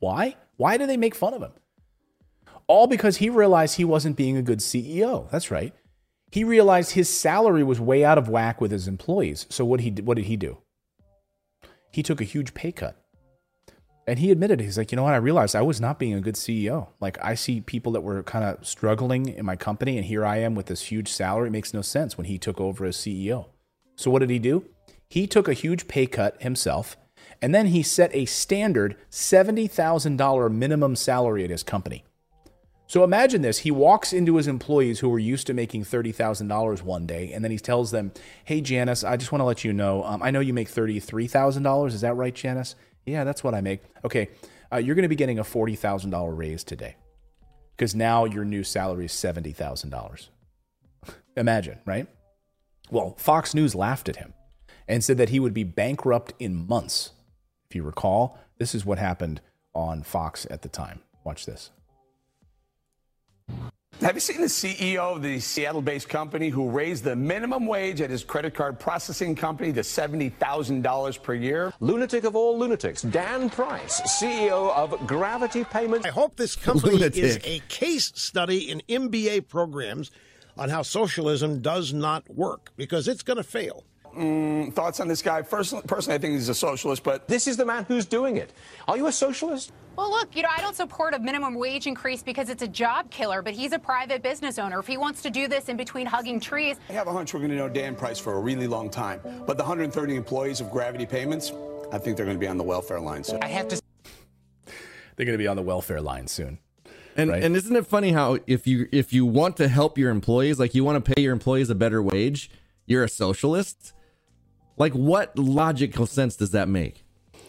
Why? Why do they make fun of him? All because he realized he wasn't being a good C E O. That's right. He realized his salary was way out of whack with his employees. So what he what did he do? He took a huge pay cut. And he admitted, he's like, you know what? I realized I was not being a good C E O. Like, I see people that were kind of struggling in my company, and here I am with this huge salary. It makes no sense when he took over as C E O. So what did he do? He took a huge pay cut himself, and then he set a standard seventy thousand dollars minimum salary at his company. So imagine this. He walks into his employees who were used to making thirty thousand dollars one day, and then he tells them, hey, Janice, I just want to let you know, um, I know you make thirty-three thousand dollars. Is that right, Janice? Yeah, that's what I make. Okay, uh, you're going to be getting a forty thousand dollars raise today because now your new salary is seventy thousand dollars. Imagine, right? Well, Fox News laughed at him and said that he would be bankrupt in months. If you recall, this is what happened on Fox at the time. Watch this. Have you seen the C E O of the Seattle-based company who raised the minimum wage at his credit card processing company to seventy thousand dollars per year? Lunatic of all lunatics, Dan Price, C E O of Gravity Payments. I hope this company Lunatic. is a case study in M B A programs on how socialism does not work, because it's going to fail. Mm, thoughts on this guy? First, personally, I think he's a socialist, but This is the man who's doing it. Are you a socialist? Well, look, you know, I don't support a minimum wage increase because it's a job killer, but he's a private business owner. If he wants to do this in between hugging trees. I have a hunch we're going to know Dan Price for a really long time. But the one hundred thirty employees of Gravity Payments, I think they're going to be on the welfare line soon. I have to. They're going to be on the welfare line soon. And Right. and isn't it funny how if you if you want to help your employees, like you want to pay your employees a better wage, you're a socialist? Like, what logical sense does that make?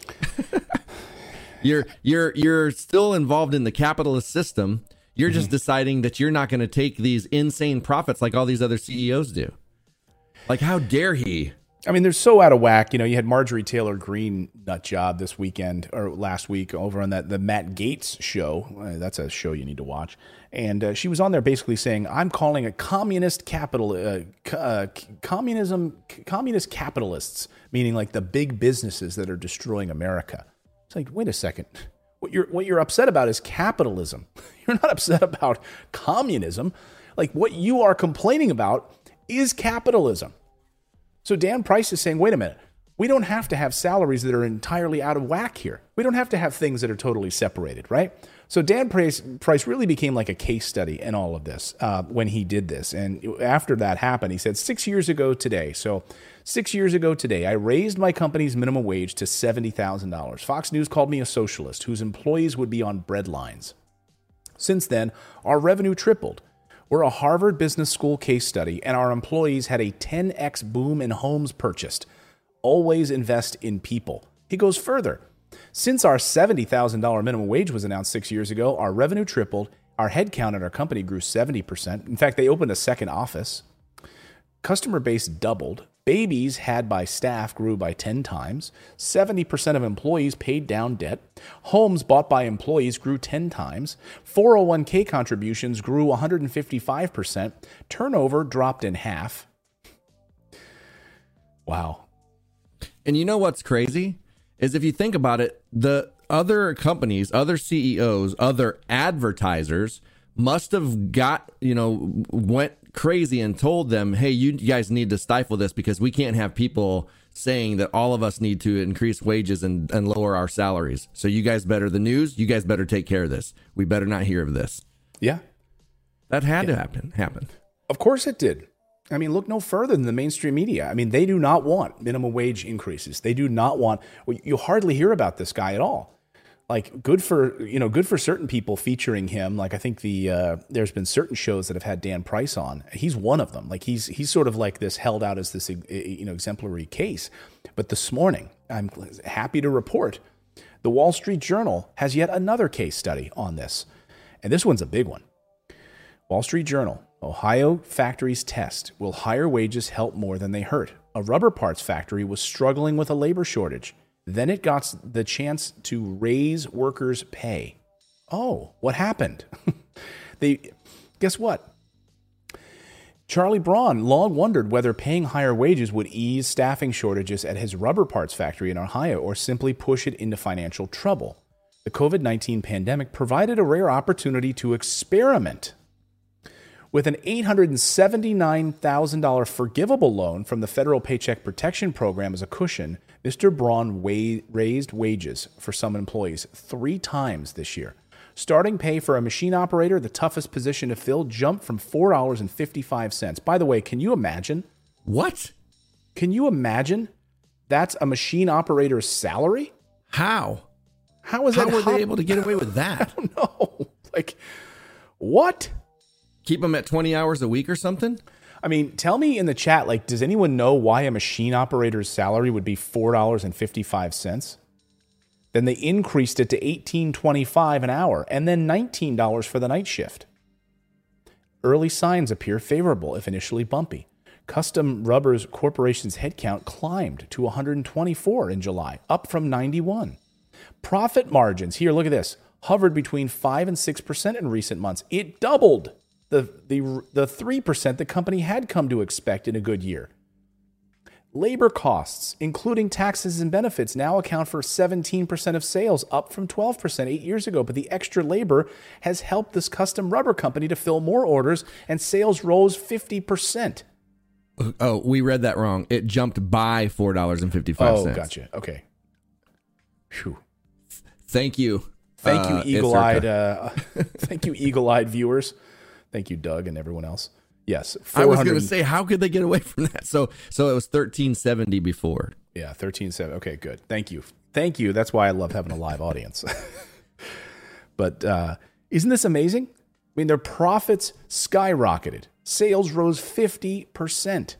you're you're you're still involved in the capitalist system. You're just deciding that you're not going to take these insane profits like all these other C E Os do. Like, how dare he? I mean, they're so out of whack. You know, you had Marjorie Taylor Greene nut job this weekend or last week over on that the Matt Gaetz show. Uh, that's a show you need to watch. And uh, she was on there basically saying, "I'm calling a communist capital, uh, c- uh, c- communism, c- communist capitalists," meaning like the big businesses that are destroying America. It's like, wait a second. What you're what you're upset about is capitalism. You're not upset about communism. Like, what you are complaining about is capitalism. So Dan Price is saying, wait a minute, we don't have to have salaries that are entirely out of whack here. We don't have to have things that are totally separated, right? So Dan Price, Price really became like a case study in all of this uh, when he did this. And after that happened, he said, six years ago today, so six years ago today, I raised my company's minimum wage to seventy thousand dollars. Fox News called me a socialist whose employees would be on bread lines. Since then, our revenue tripled. We're a Harvard Business School case study, and our employees had a ten x boom in homes purchased. Always invest in people. He goes further. Since our seventy thousand dollars minimum wage was announced six years ago, our revenue tripled. Our headcount at our company grew seventy percent. In fact, they opened a second office. Customer base doubled. Babies had by staff grew by ten times. seventy percent of employees paid down debt. Homes bought by employees grew ten times. four oh one k contributions grew one hundred fifty-five percent. Turnover dropped in half. Wow. And you know what's crazy? Is if you think about it, the other companies, other C E Os, other advertisers must have got, you know, went crazy and told them, hey, you guys need to stifle this because we can't have people saying that all of us need to increase wages and, and lower our salaries. So you guys better, the news, you guys better take care of this. We better not hear of this. Yeah. That had Yeah. to happen. Happen. Of course it did. I mean, look no further than the mainstream media. I mean, they do not want minimum wage increases. They do not want, well, you hardly hear about this guy at all. Like, good for, you know, good for certain people featuring him. Like, I think the, uh, there's been certain shows that have had Dan Price on. He's one of them. Like, he's, he's sort of like this, held out as this, you know, exemplary case. But this morning, I'm happy to report the Wall Street Journal has yet another case study on this. And this one's a big one. Wall Street Journal, Ohio factories test. Will higher wages help more than they hurt? A rubber parts factory was struggling with a labor shortage. Then it got the chance to raise workers' pay. Oh, what happened? they, guess what? Charlie Braun long wondered whether paying higher wages would ease staffing shortages at his rubber parts factory in Ohio or simply push it into financial trouble. The COVID nineteen pandemic provided a rare opportunity to experiment. With an eight hundred seventy-nine thousand dollars forgivable loan from the Federal Paycheck Protection Program as a cushion, Mister Braun wa- raised wages for some employees three times this year. Starting pay for a machine operator, the toughest position to fill, jumped from four dollars and fifty-five cents. By the way, can you imagine? What? Can you imagine that's a machine operator's salary? How? How is How that? were How- they able to get away with that? I don't know. Like, what? Keep them at twenty hours a week or something? I mean, tell me in the chat, like, does anyone know why a machine operator's salary would be four dollars and fifty-five cents? Then they increased it to eighteen dollars and twenty-five cents an hour, and then nineteen dollars for the night shift. Early signs appear favorable, if initially bumpy. Custom Rubber's Corporation's headcount climbed to one hundred twenty-four in July, up from ninety-one. Profit margins, here, look at this, hovered between five and six percent in recent months. It doubled the, the, the three percent the company had come to expect in a good year. Labor costs, including taxes and benefits, now account for seventeen percent of sales, up from twelve percent eight years ago. But the extra labor has helped this custom rubber company to fill more orders, and sales rose fifty percent. Oh, we read that wrong. It jumped by four dollars and fifty-five cents. Oh, gotcha. Okay. Phew. Thank you. Thank you, uh, eagle-eyed. Uh, thank you, eagle-eyed viewers. Thank you, Doug, and everyone else. Yes, I was going to say, how could they get away from that? So, so it was thirteen seventy before. Yeah, thirteen seventy. Okay, good. Thank you, thank you. That's why I love having a live audience. But uh, isn't this amazing? I mean, their profits skyrocketed. Sales rose fifty percent.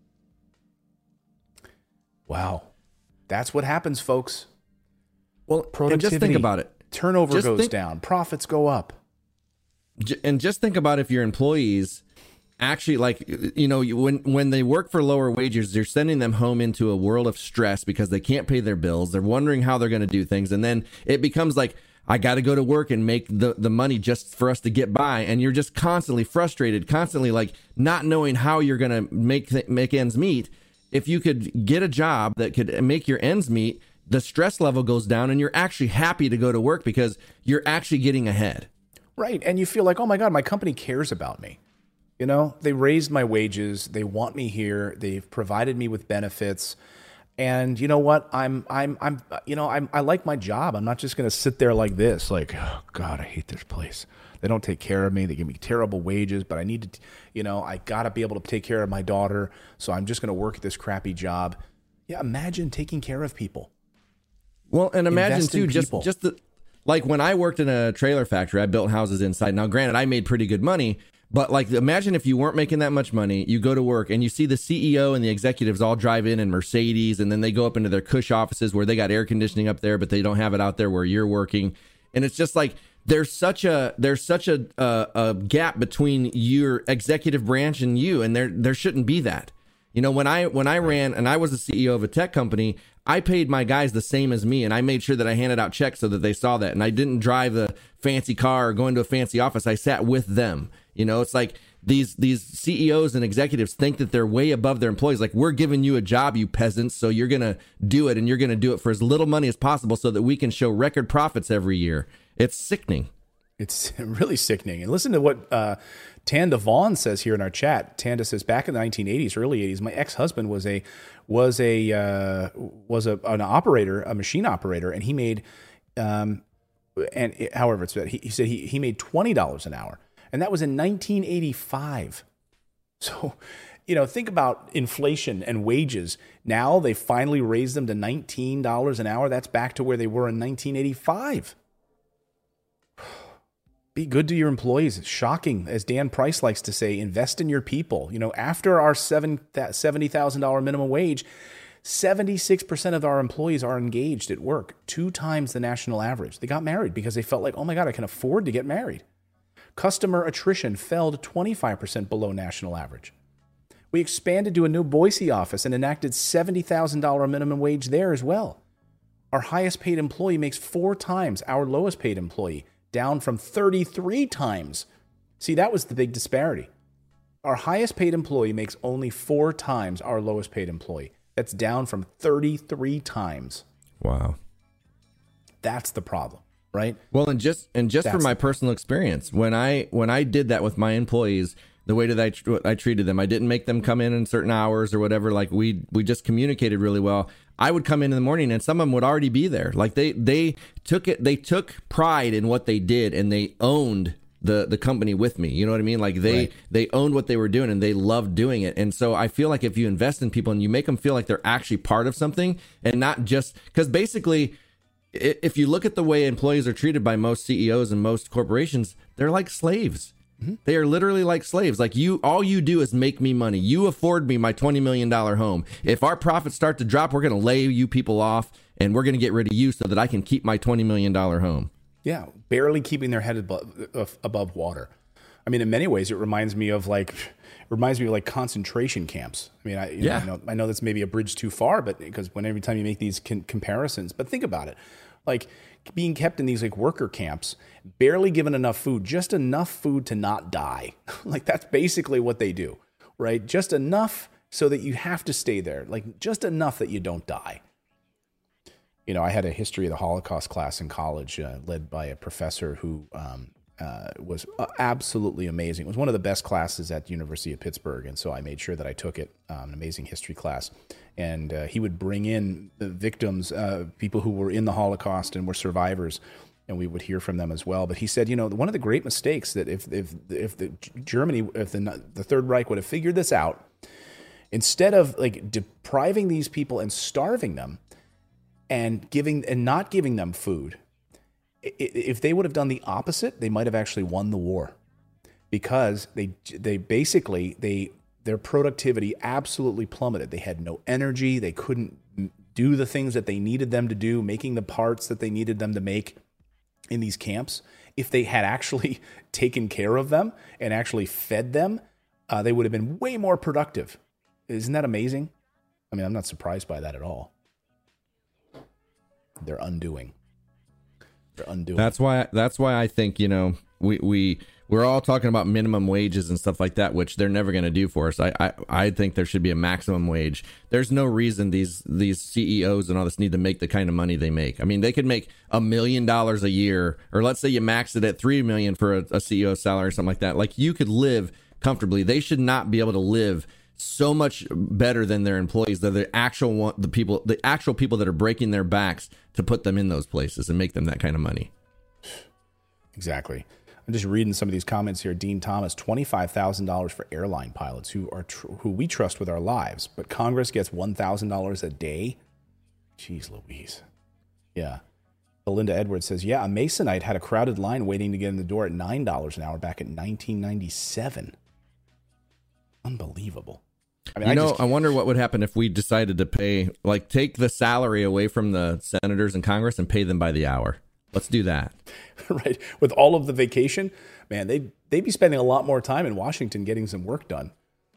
Wow, that's what happens, folks. Well, and just think about it. Turnover Just goes think- down. Profits go up. J- And just think about if your employees actually, like, you know, you- when when they work for lower wages, you're sending them home into a world of stress because they can't pay their bills. They're wondering how they're going to do things. And then it becomes like, I got to go to work and make the, the money just for us to get by. And you're just constantly frustrated, constantly like not knowing how you're going to make th- make ends meet. If you could get a job that could make your ends meet, the stress level goes down and you're actually happy to go to work because you're actually getting ahead. Right. And you feel like, oh my God, my company cares about me. You know, they raised my wages. They want me here. They've provided me with benefits. And you know what? I'm, I'm, I'm, you know, I'm, I like my job. I'm not just going to sit there like this, like, oh God, I hate this place. They don't take care of me. They give me terrible wages, but I need to, you know, I got to be able to take care of my daughter. So I'm just going to work at this crappy job. Yeah. Imagine taking care of people. Well, and imagine Invest in too, just people. just the, like when I worked in a trailer factory, I built houses inside. Now, granted, I made pretty good money, but like imagine if you weren't making that much money, you go to work and you see the C E O and the executives all drive in in Mercedes, and then they go up into their cush offices where they got air conditioning up there, but they don't have it out there where you're working. And it's just like there's such a there's such a a, a gap between your executive branch and you, and there there shouldn't be that. You know, when I when I ran and I was the C E O of a tech company, I paid my guys the same as me, and I made sure that I handed out checks so that they saw that. And I didn't drive the fancy car or go into a fancy office. I sat with them. You know, it's like these these C E Os and executives think that they're way above their employees. Like, we're giving you a job, you peasants, so you're going to do it, and you're going to do it for as little money as possible so that we can show record profits every year. It's sickening. It's really sickening. And listen to what uh, Tanda Vaughn says here in our chat. Tanda says, back in the nineteen eighties, early eighties, my ex-husband was a was a uh, was a, an operator, a machine operator, and he made, um, and it, however it's he, he said he he made twenty dollars an hour, and that was in nineteen eighty-five. So, you know, think about inflation and wages. Now they finally raised them to nineteen dollars an hour. That's back to where they were in nineteen eighty-five. Be good to your employees. It's shocking. As Dan Price likes to say, invest in your people. You know, after our seventy thousand dollars minimum wage, seventy-six percent of our employees are engaged at work, two times the national average. They got married because they felt like, oh my God, I can afford to get married. Customer attrition fell to twenty-five percent below national average. We expanded to a new Boise office and enacted seventy thousand dollars minimum wage there as well. Our highest paid employee makes four times our lowest paid employee, down from thirty-three times. See, that was the big disparity. Our highest paid employee makes only four times our lowest paid employee. That's down from thirty-three times. Wow. That's the problem, right? Well, and just and just That's from my the- personal experience, when I when I did that with my employees, the way that I tr- I treated them, I didn't make them come in in certain hours or whatever. Like we we just communicated really well. I would come in in the morning, and some of them would already be there. Like they they took it, they took pride in what they did, and they owned the the company with me. You know what I mean? Like they Right. they owned what they were doing, and they loved doing it. And so I feel like if you invest in people and you make them feel like they're actually part of something, and not just because basically, i- if you look at the way employees are treated by most C E Os and most corporations, they're like slaves. They are literally like slaves. Like you, all you do is make me money. You afford me my twenty million dollars home. If our profits start to drop, we're going to lay you people off, and we're going to get rid of you so that I can keep my twenty million dollars home. Yeah, barely keeping their head above, above water. I mean, in many ways, it reminds me of like, it reminds me of like concentration camps. I mean, I, you Yeah. know, I know, I know that's maybe a bridge too far, but because when every time you make these con- comparisons, but think about it, like being kept in these like worker camps, barely given enough food, just enough food to not die. Like that's basically what they do, right? Just enough so that you have to stay there, like just enough that you don't die. You know, I had a history of the Holocaust class in college, uh, led by a professor who um, uh, was uh, absolutely amazing. It was one of the best classes at the University of Pittsburgh, and so I made sure that I took it. Um, an amazing history class, and uh, he would bring in the victims, uh, people who were in the Holocaust and were survivors, and we would hear from them as well. But he said, you know, one of the great mistakes that if if if the Germany, if the the Third Reich would have figured this out, instead of like depriving these people and starving them, and giving and not giving them food, if they would have done the opposite, they might have actually won the war, because they they basically they their productivity absolutely plummeted. They had no energy. They couldn't do the things that they needed them to do, making the parts that they needed them to make in these camps. If they had actually taken care of them and actually fed them, uh, they would have been way more productive. Isn't that amazing? I mean, I'm not surprised by that at all. They're undoing. They're undoing. That's why. That's why I think, you know, we we we're all talking about minimum wages and stuff like that, which they're never going to do for us. I, I I think there should be a maximum wage. There's no reason these these C E Os and all this need to make the kind of money they make. I mean, they could make a million dollars a year, or let's say you max it at three million for a, a C E O salary or something like that. Like you could live comfortably. They should not be able to live so much better than their employees. They're the actual one, the people, the actual people that are breaking their backs to put them in those places and make them that kind of money. Exactly. I'm just reading some of these comments here. Dean Thomas, twenty-five thousand dollars for airline pilots who are tr- who we trust with our lives, but Congress gets one thousand dollars a day. Jeez Louise. Yeah. Belinda Edwards says, yeah, a Masonite had a crowded line waiting to get in the door at nine dollars an hour back in nineteen ninety-seven. Unbelievable. I mean, you I know, just I wonder what would happen if we decided to pay, like, take the salary away from the senators and Congress and pay them by the hour. Let's do that. Right. With all of the vacation, man, they'd, they'd be spending a lot more time in Washington getting some work done.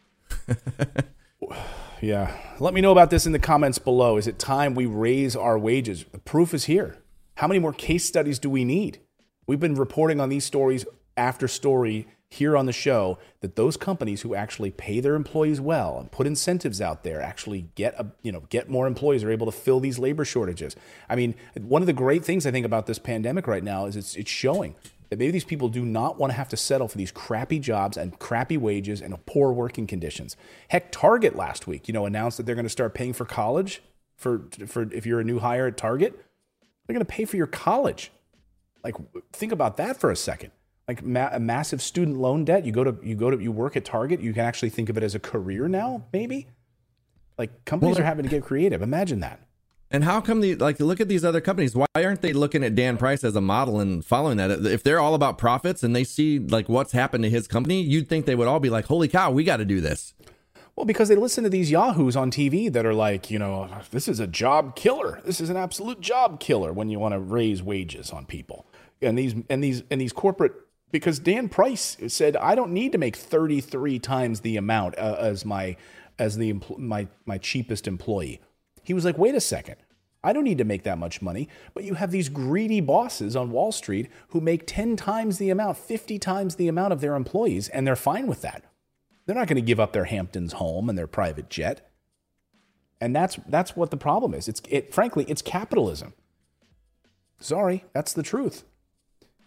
Yeah. Let me know about this in the comments below. Is it time we raise our wages? The proof is here. How many more case studies do we need? We've been reporting on these stories after story here on the show that those companies who actually pay their employees well and put incentives out there actually get a, you know, get more employees, are able to fill these labor shortages. I mean, one of the great things I think about this pandemic right now is it's it's showing that maybe these people do not want to have to settle for these crappy jobs and crappy wages and poor working conditions. Heck, Target last week, you know, announced that they're going to start paying for college for for if you're a new hire at Target, they're going to pay for your college. Like, think about that for a second. Like ma- a massive student loan debt. You go to you go to you work at Target. You can actually think of it as a career now. Maybe, like companies Well, are having to get creative. Imagine that. And how come the, like, look at these other companies? Why aren't they looking at Dan Price as a model and following that? If they're all about profits and they see like what's happened to his company, you'd think they would all be like, holy cow, we got to do this. Well, because they listen to these yahoos on T V that are like, you know, this is a job killer. This is an absolute job killer when you want to raise wages on people. And these and these and these corporate, because Dan Price said, I don't need to make thirty-three times the amount uh, as my as the empl- my my cheapest employee. He was like, wait a second. I don't need to make that much money. But you have these greedy bosses on Wall Street who make ten times the amount, fifty times the amount of their employees, and they're fine with that. They're not going to give up their Hamptons home and their private jet. And that's that's what the problem is. It's it frankly, it's capitalism. Sorry, that's the truth.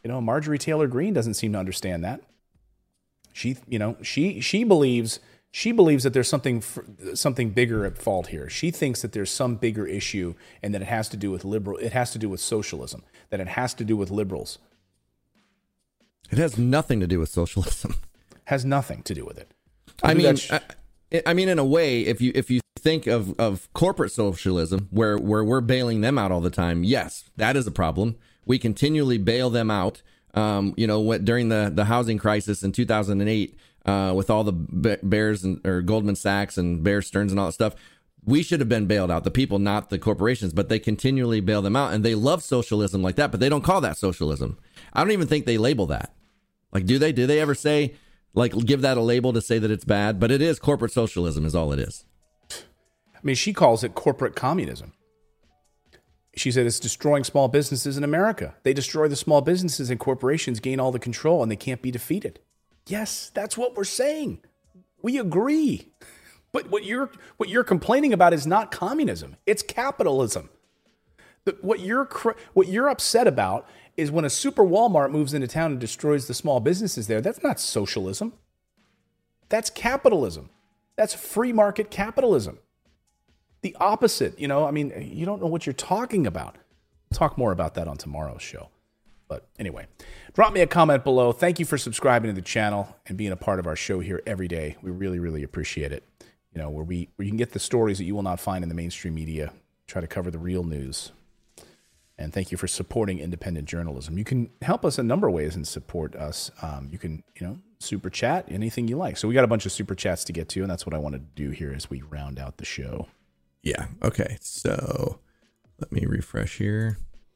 You know, Marjorie Taylor Greene doesn't seem to understand that. She, you know, she she believes she believes that there's something something bigger at fault here. She thinks that there's some bigger issue and that it has to do with liberal. It has to do with socialism. That it has to do with liberals. It has nothing to do with socialism. Has nothing to do with it. I mean, I, I mean, in a way, if you if you think of, of corporate socialism, where where we're bailing them out all the time, yes, that is a problem. We continually bail them out. Um, you know, what during the, the housing crisis in two thousand eight, uh, with all the Bears and or Goldman Sachs and Bear Stearns and all that stuff, we should have been bailed out. The people, not the corporations, but they continually bail them out, and they love socialism like that, but they don't call that socialism. I don't even think they label that. Like, do they? Do they ever say, like, give that a label to say that it's bad? But it is corporate socialism is all it is. I mean, she calls it corporate communism. She said it's destroying small businesses in America. They destroy the small businesses and corporations gain all the control and they can't be defeated. Yes, that's what we're saying. We agree. But what you're what you're complaining about is not communism. It's capitalism. But what you're what you're upset about is when a super Walmart moves into town and destroys the small businesses there. That's not socialism. That's capitalism. That's free market capitalism. The opposite, you know, I mean, you don't know what you're talking about. We'll talk more about that on tomorrow's show. But anyway, drop me a comment below. Thank you for subscribing to the channel and being a part of our show here every day. We really, really appreciate it. You know, where we where you can get the stories that you will not find in the mainstream media, try to cover the real news. And thank you for supporting independent journalism. You can help us a number of ways and support us. Um, you can, you know, super chat, anything you like. So we got a bunch of super chats to get to, and that's what I want to do here as we round out the show. Yeah. Okay. So let me refresh here.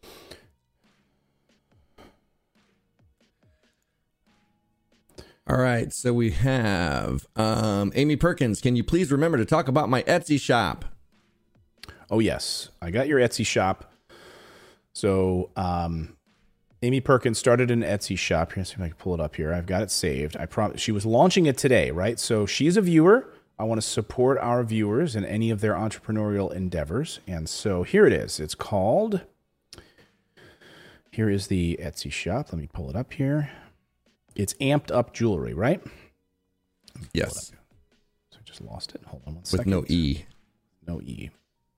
All right. So we have um, Amy Perkins. Can you please remember to talk about my Etsy shop? Oh, yes. I got your Etsy shop. So um, Amy Perkins started an Etsy shop. Here, let's see if I can pull it up here. I've got it saved. I promise. She was launching it today, right? So she's a viewer. I want to support our viewers in any of their entrepreneurial endeavors. And so here it is. It's called, here is the Etsy shop. Let me pull it up here. It's Amped Up Jewelry, right? Yes. So I just lost it. Hold on one With second. no E. No E.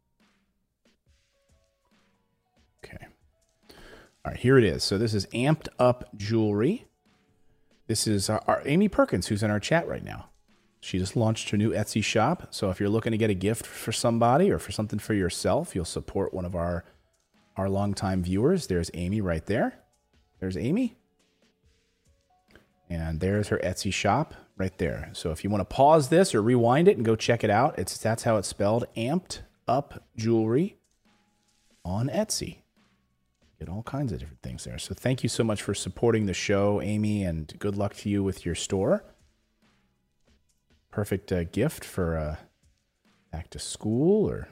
Okay. All right, here it is. So this is Amped Up Jewelry. This is our, our Amy Perkins, who's in our chat right now. She just launched her new Etsy shop. So if you're looking to get a gift for somebody or for something for yourself, you'll support one of our, our longtime viewers. There's Amy right there. There's Amy. And there's her Etsy shop right there. So if you want to pause this or rewind it and go check it out, it's that's how it's spelled, Amped Up Jewelry on Etsy. Get all kinds of different things there. So thank you so much for supporting the show, Amy, and good luck to you with your store. Perfect uh, gift for uh, back to school or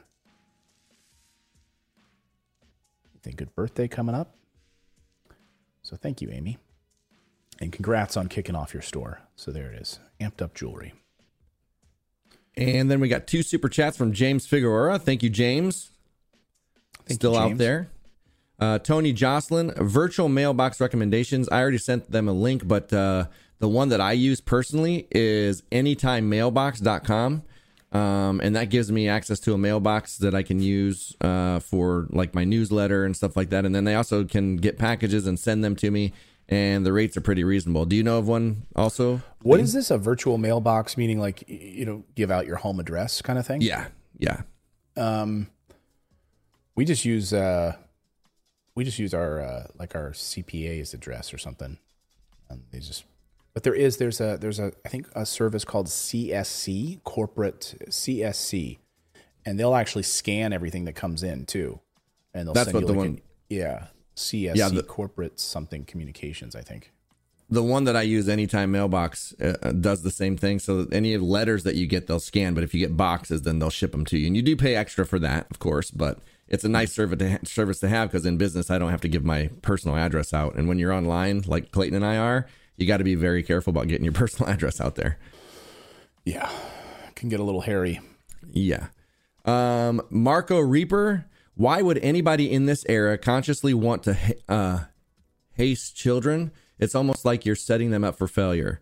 anything. Good birthday coming up. So thank you, Amy. And congrats on kicking off your store. So there it is. Amped Up Jewelry. And then we got two super chats from James Figueroa. Thank you, James. Thank Still you, out James. there. Uh, Tony Jocelyn, virtual mailbox recommendations. I already sent them a link, but uh, the one that I use personally is anytime mailbox dot com. Um, and that gives me access to a mailbox that I can use uh, for like my newsletter and stuff like that. And then they also can get packages and send them to me. And the rates are pretty reasonable. Do you know of one also? What is this? A virtual mailbox, meaning like, you know, give out your home address kind of thing? Yeah. Yeah. Um, we just use, uh, we just use our, uh, like our C P A's address or something. Um, they just, but there is, there's a, there's a, I think a service called C S C, corporate C S C, and they'll actually scan everything that comes in too. And they'll That's send what you the like one, an, yeah. C S C, yeah, the, corporate something communications, I think. The one that I use, Anytime Mailbox, uh, does the same thing. So any of the letters that you get, they'll scan. But if you get boxes, then they'll ship them to you. And you do pay extra for that, of course. But it's a nice service to, ha- service to have because in business, I don't have to give my personal address out. And when you're online, like Clayton and I are, you got to be very careful about getting your personal address out there. Yeah, it can get a little hairy. Yeah. Um, Marco Reaper. Why would anybody in this era consciously want to uh, haste children, it's almost like you're setting them up for failure.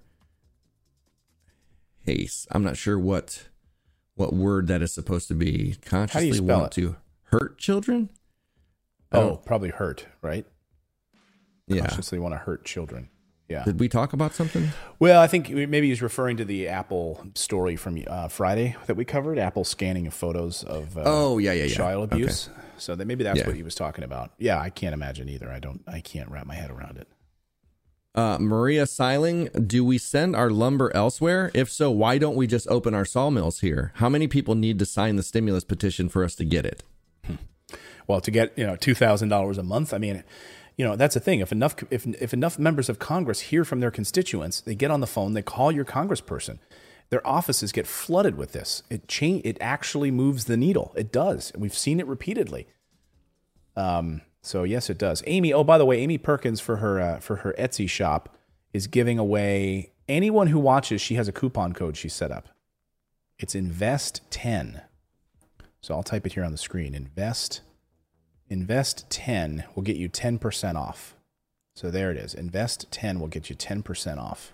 Haste. I'm not sure what what word that is supposed to be. Consciously How do you spell want it? to hurt children? Oh, probably hurt, right? Yeah. Consciously want to hurt children. Yeah. Did we talk about something? Well, I think maybe he's referring to the Apple story from uh, Friday that we covered. Apple scanning of photos of uh, oh yeah yeah yeah child abuse. Okay. So that maybe that's Yeah. what he was talking about. Yeah, I can't imagine either. I don't. I can't wrap my head around it. Uh, Maria Seiling, do we send our lumber elsewhere? If so, why don't we just open our sawmills here? How many people need to sign the stimulus petition for us to get it? Well, to get you know two thousand dollars a month, I mean, you know that's the thing. If enough if if enough members of Congress hear from their constituents, they get on the phone, they call your congressperson. Their offices get flooded with this. It change. It actually moves the needle. It does. We've seen it repeatedly. Um. So yes, it does. Amy. Oh, by the way, Amy Perkins for her uh, for her Etsy shop is giving away anyone who watches. She has a coupon code she set up. It's invest ten. So I'll type it here on the screen. Invest. Invest ten will get you ten percent off. So there it is. Invest ten will get you ten percent off.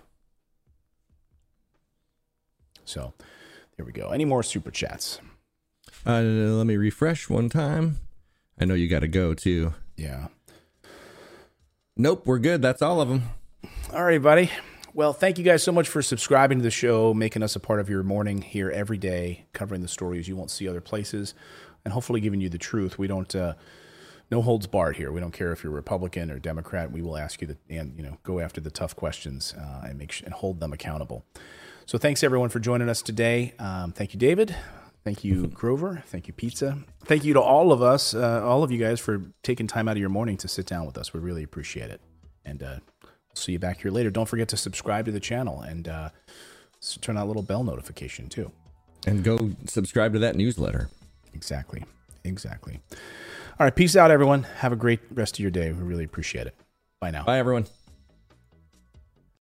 So there we go. Any more super chats? Uh, let me refresh one time. I know you got to go too. Yeah. Nope, we're good. That's all of them. All right, buddy. Well, thank you guys so much for subscribing to the show, making us a part of your morning here every day, covering the stories you won't see other places, and hopefully giving you the truth. We don't, uh, no holds barred here. We don't care if you're Republican or Democrat. We will ask you the, and you know, go after the tough questions uh, and make sure, and hold them accountable. So thanks everyone for joining us today. Um, thank you, David. Thank you, Grover. Thank you, Pizza. Thank you to all of us, uh, all of you guys, for taking time out of your morning to sit down with us. We really appreciate it. And uh, we'll see you back here later. Don't forget to subscribe to the channel and uh, turn on a little bell notification too. And go subscribe to that newsletter. Exactly. Exactly. All right. Peace out, everyone. Have a great rest of your day. We really appreciate it. Bye now. Bye, everyone.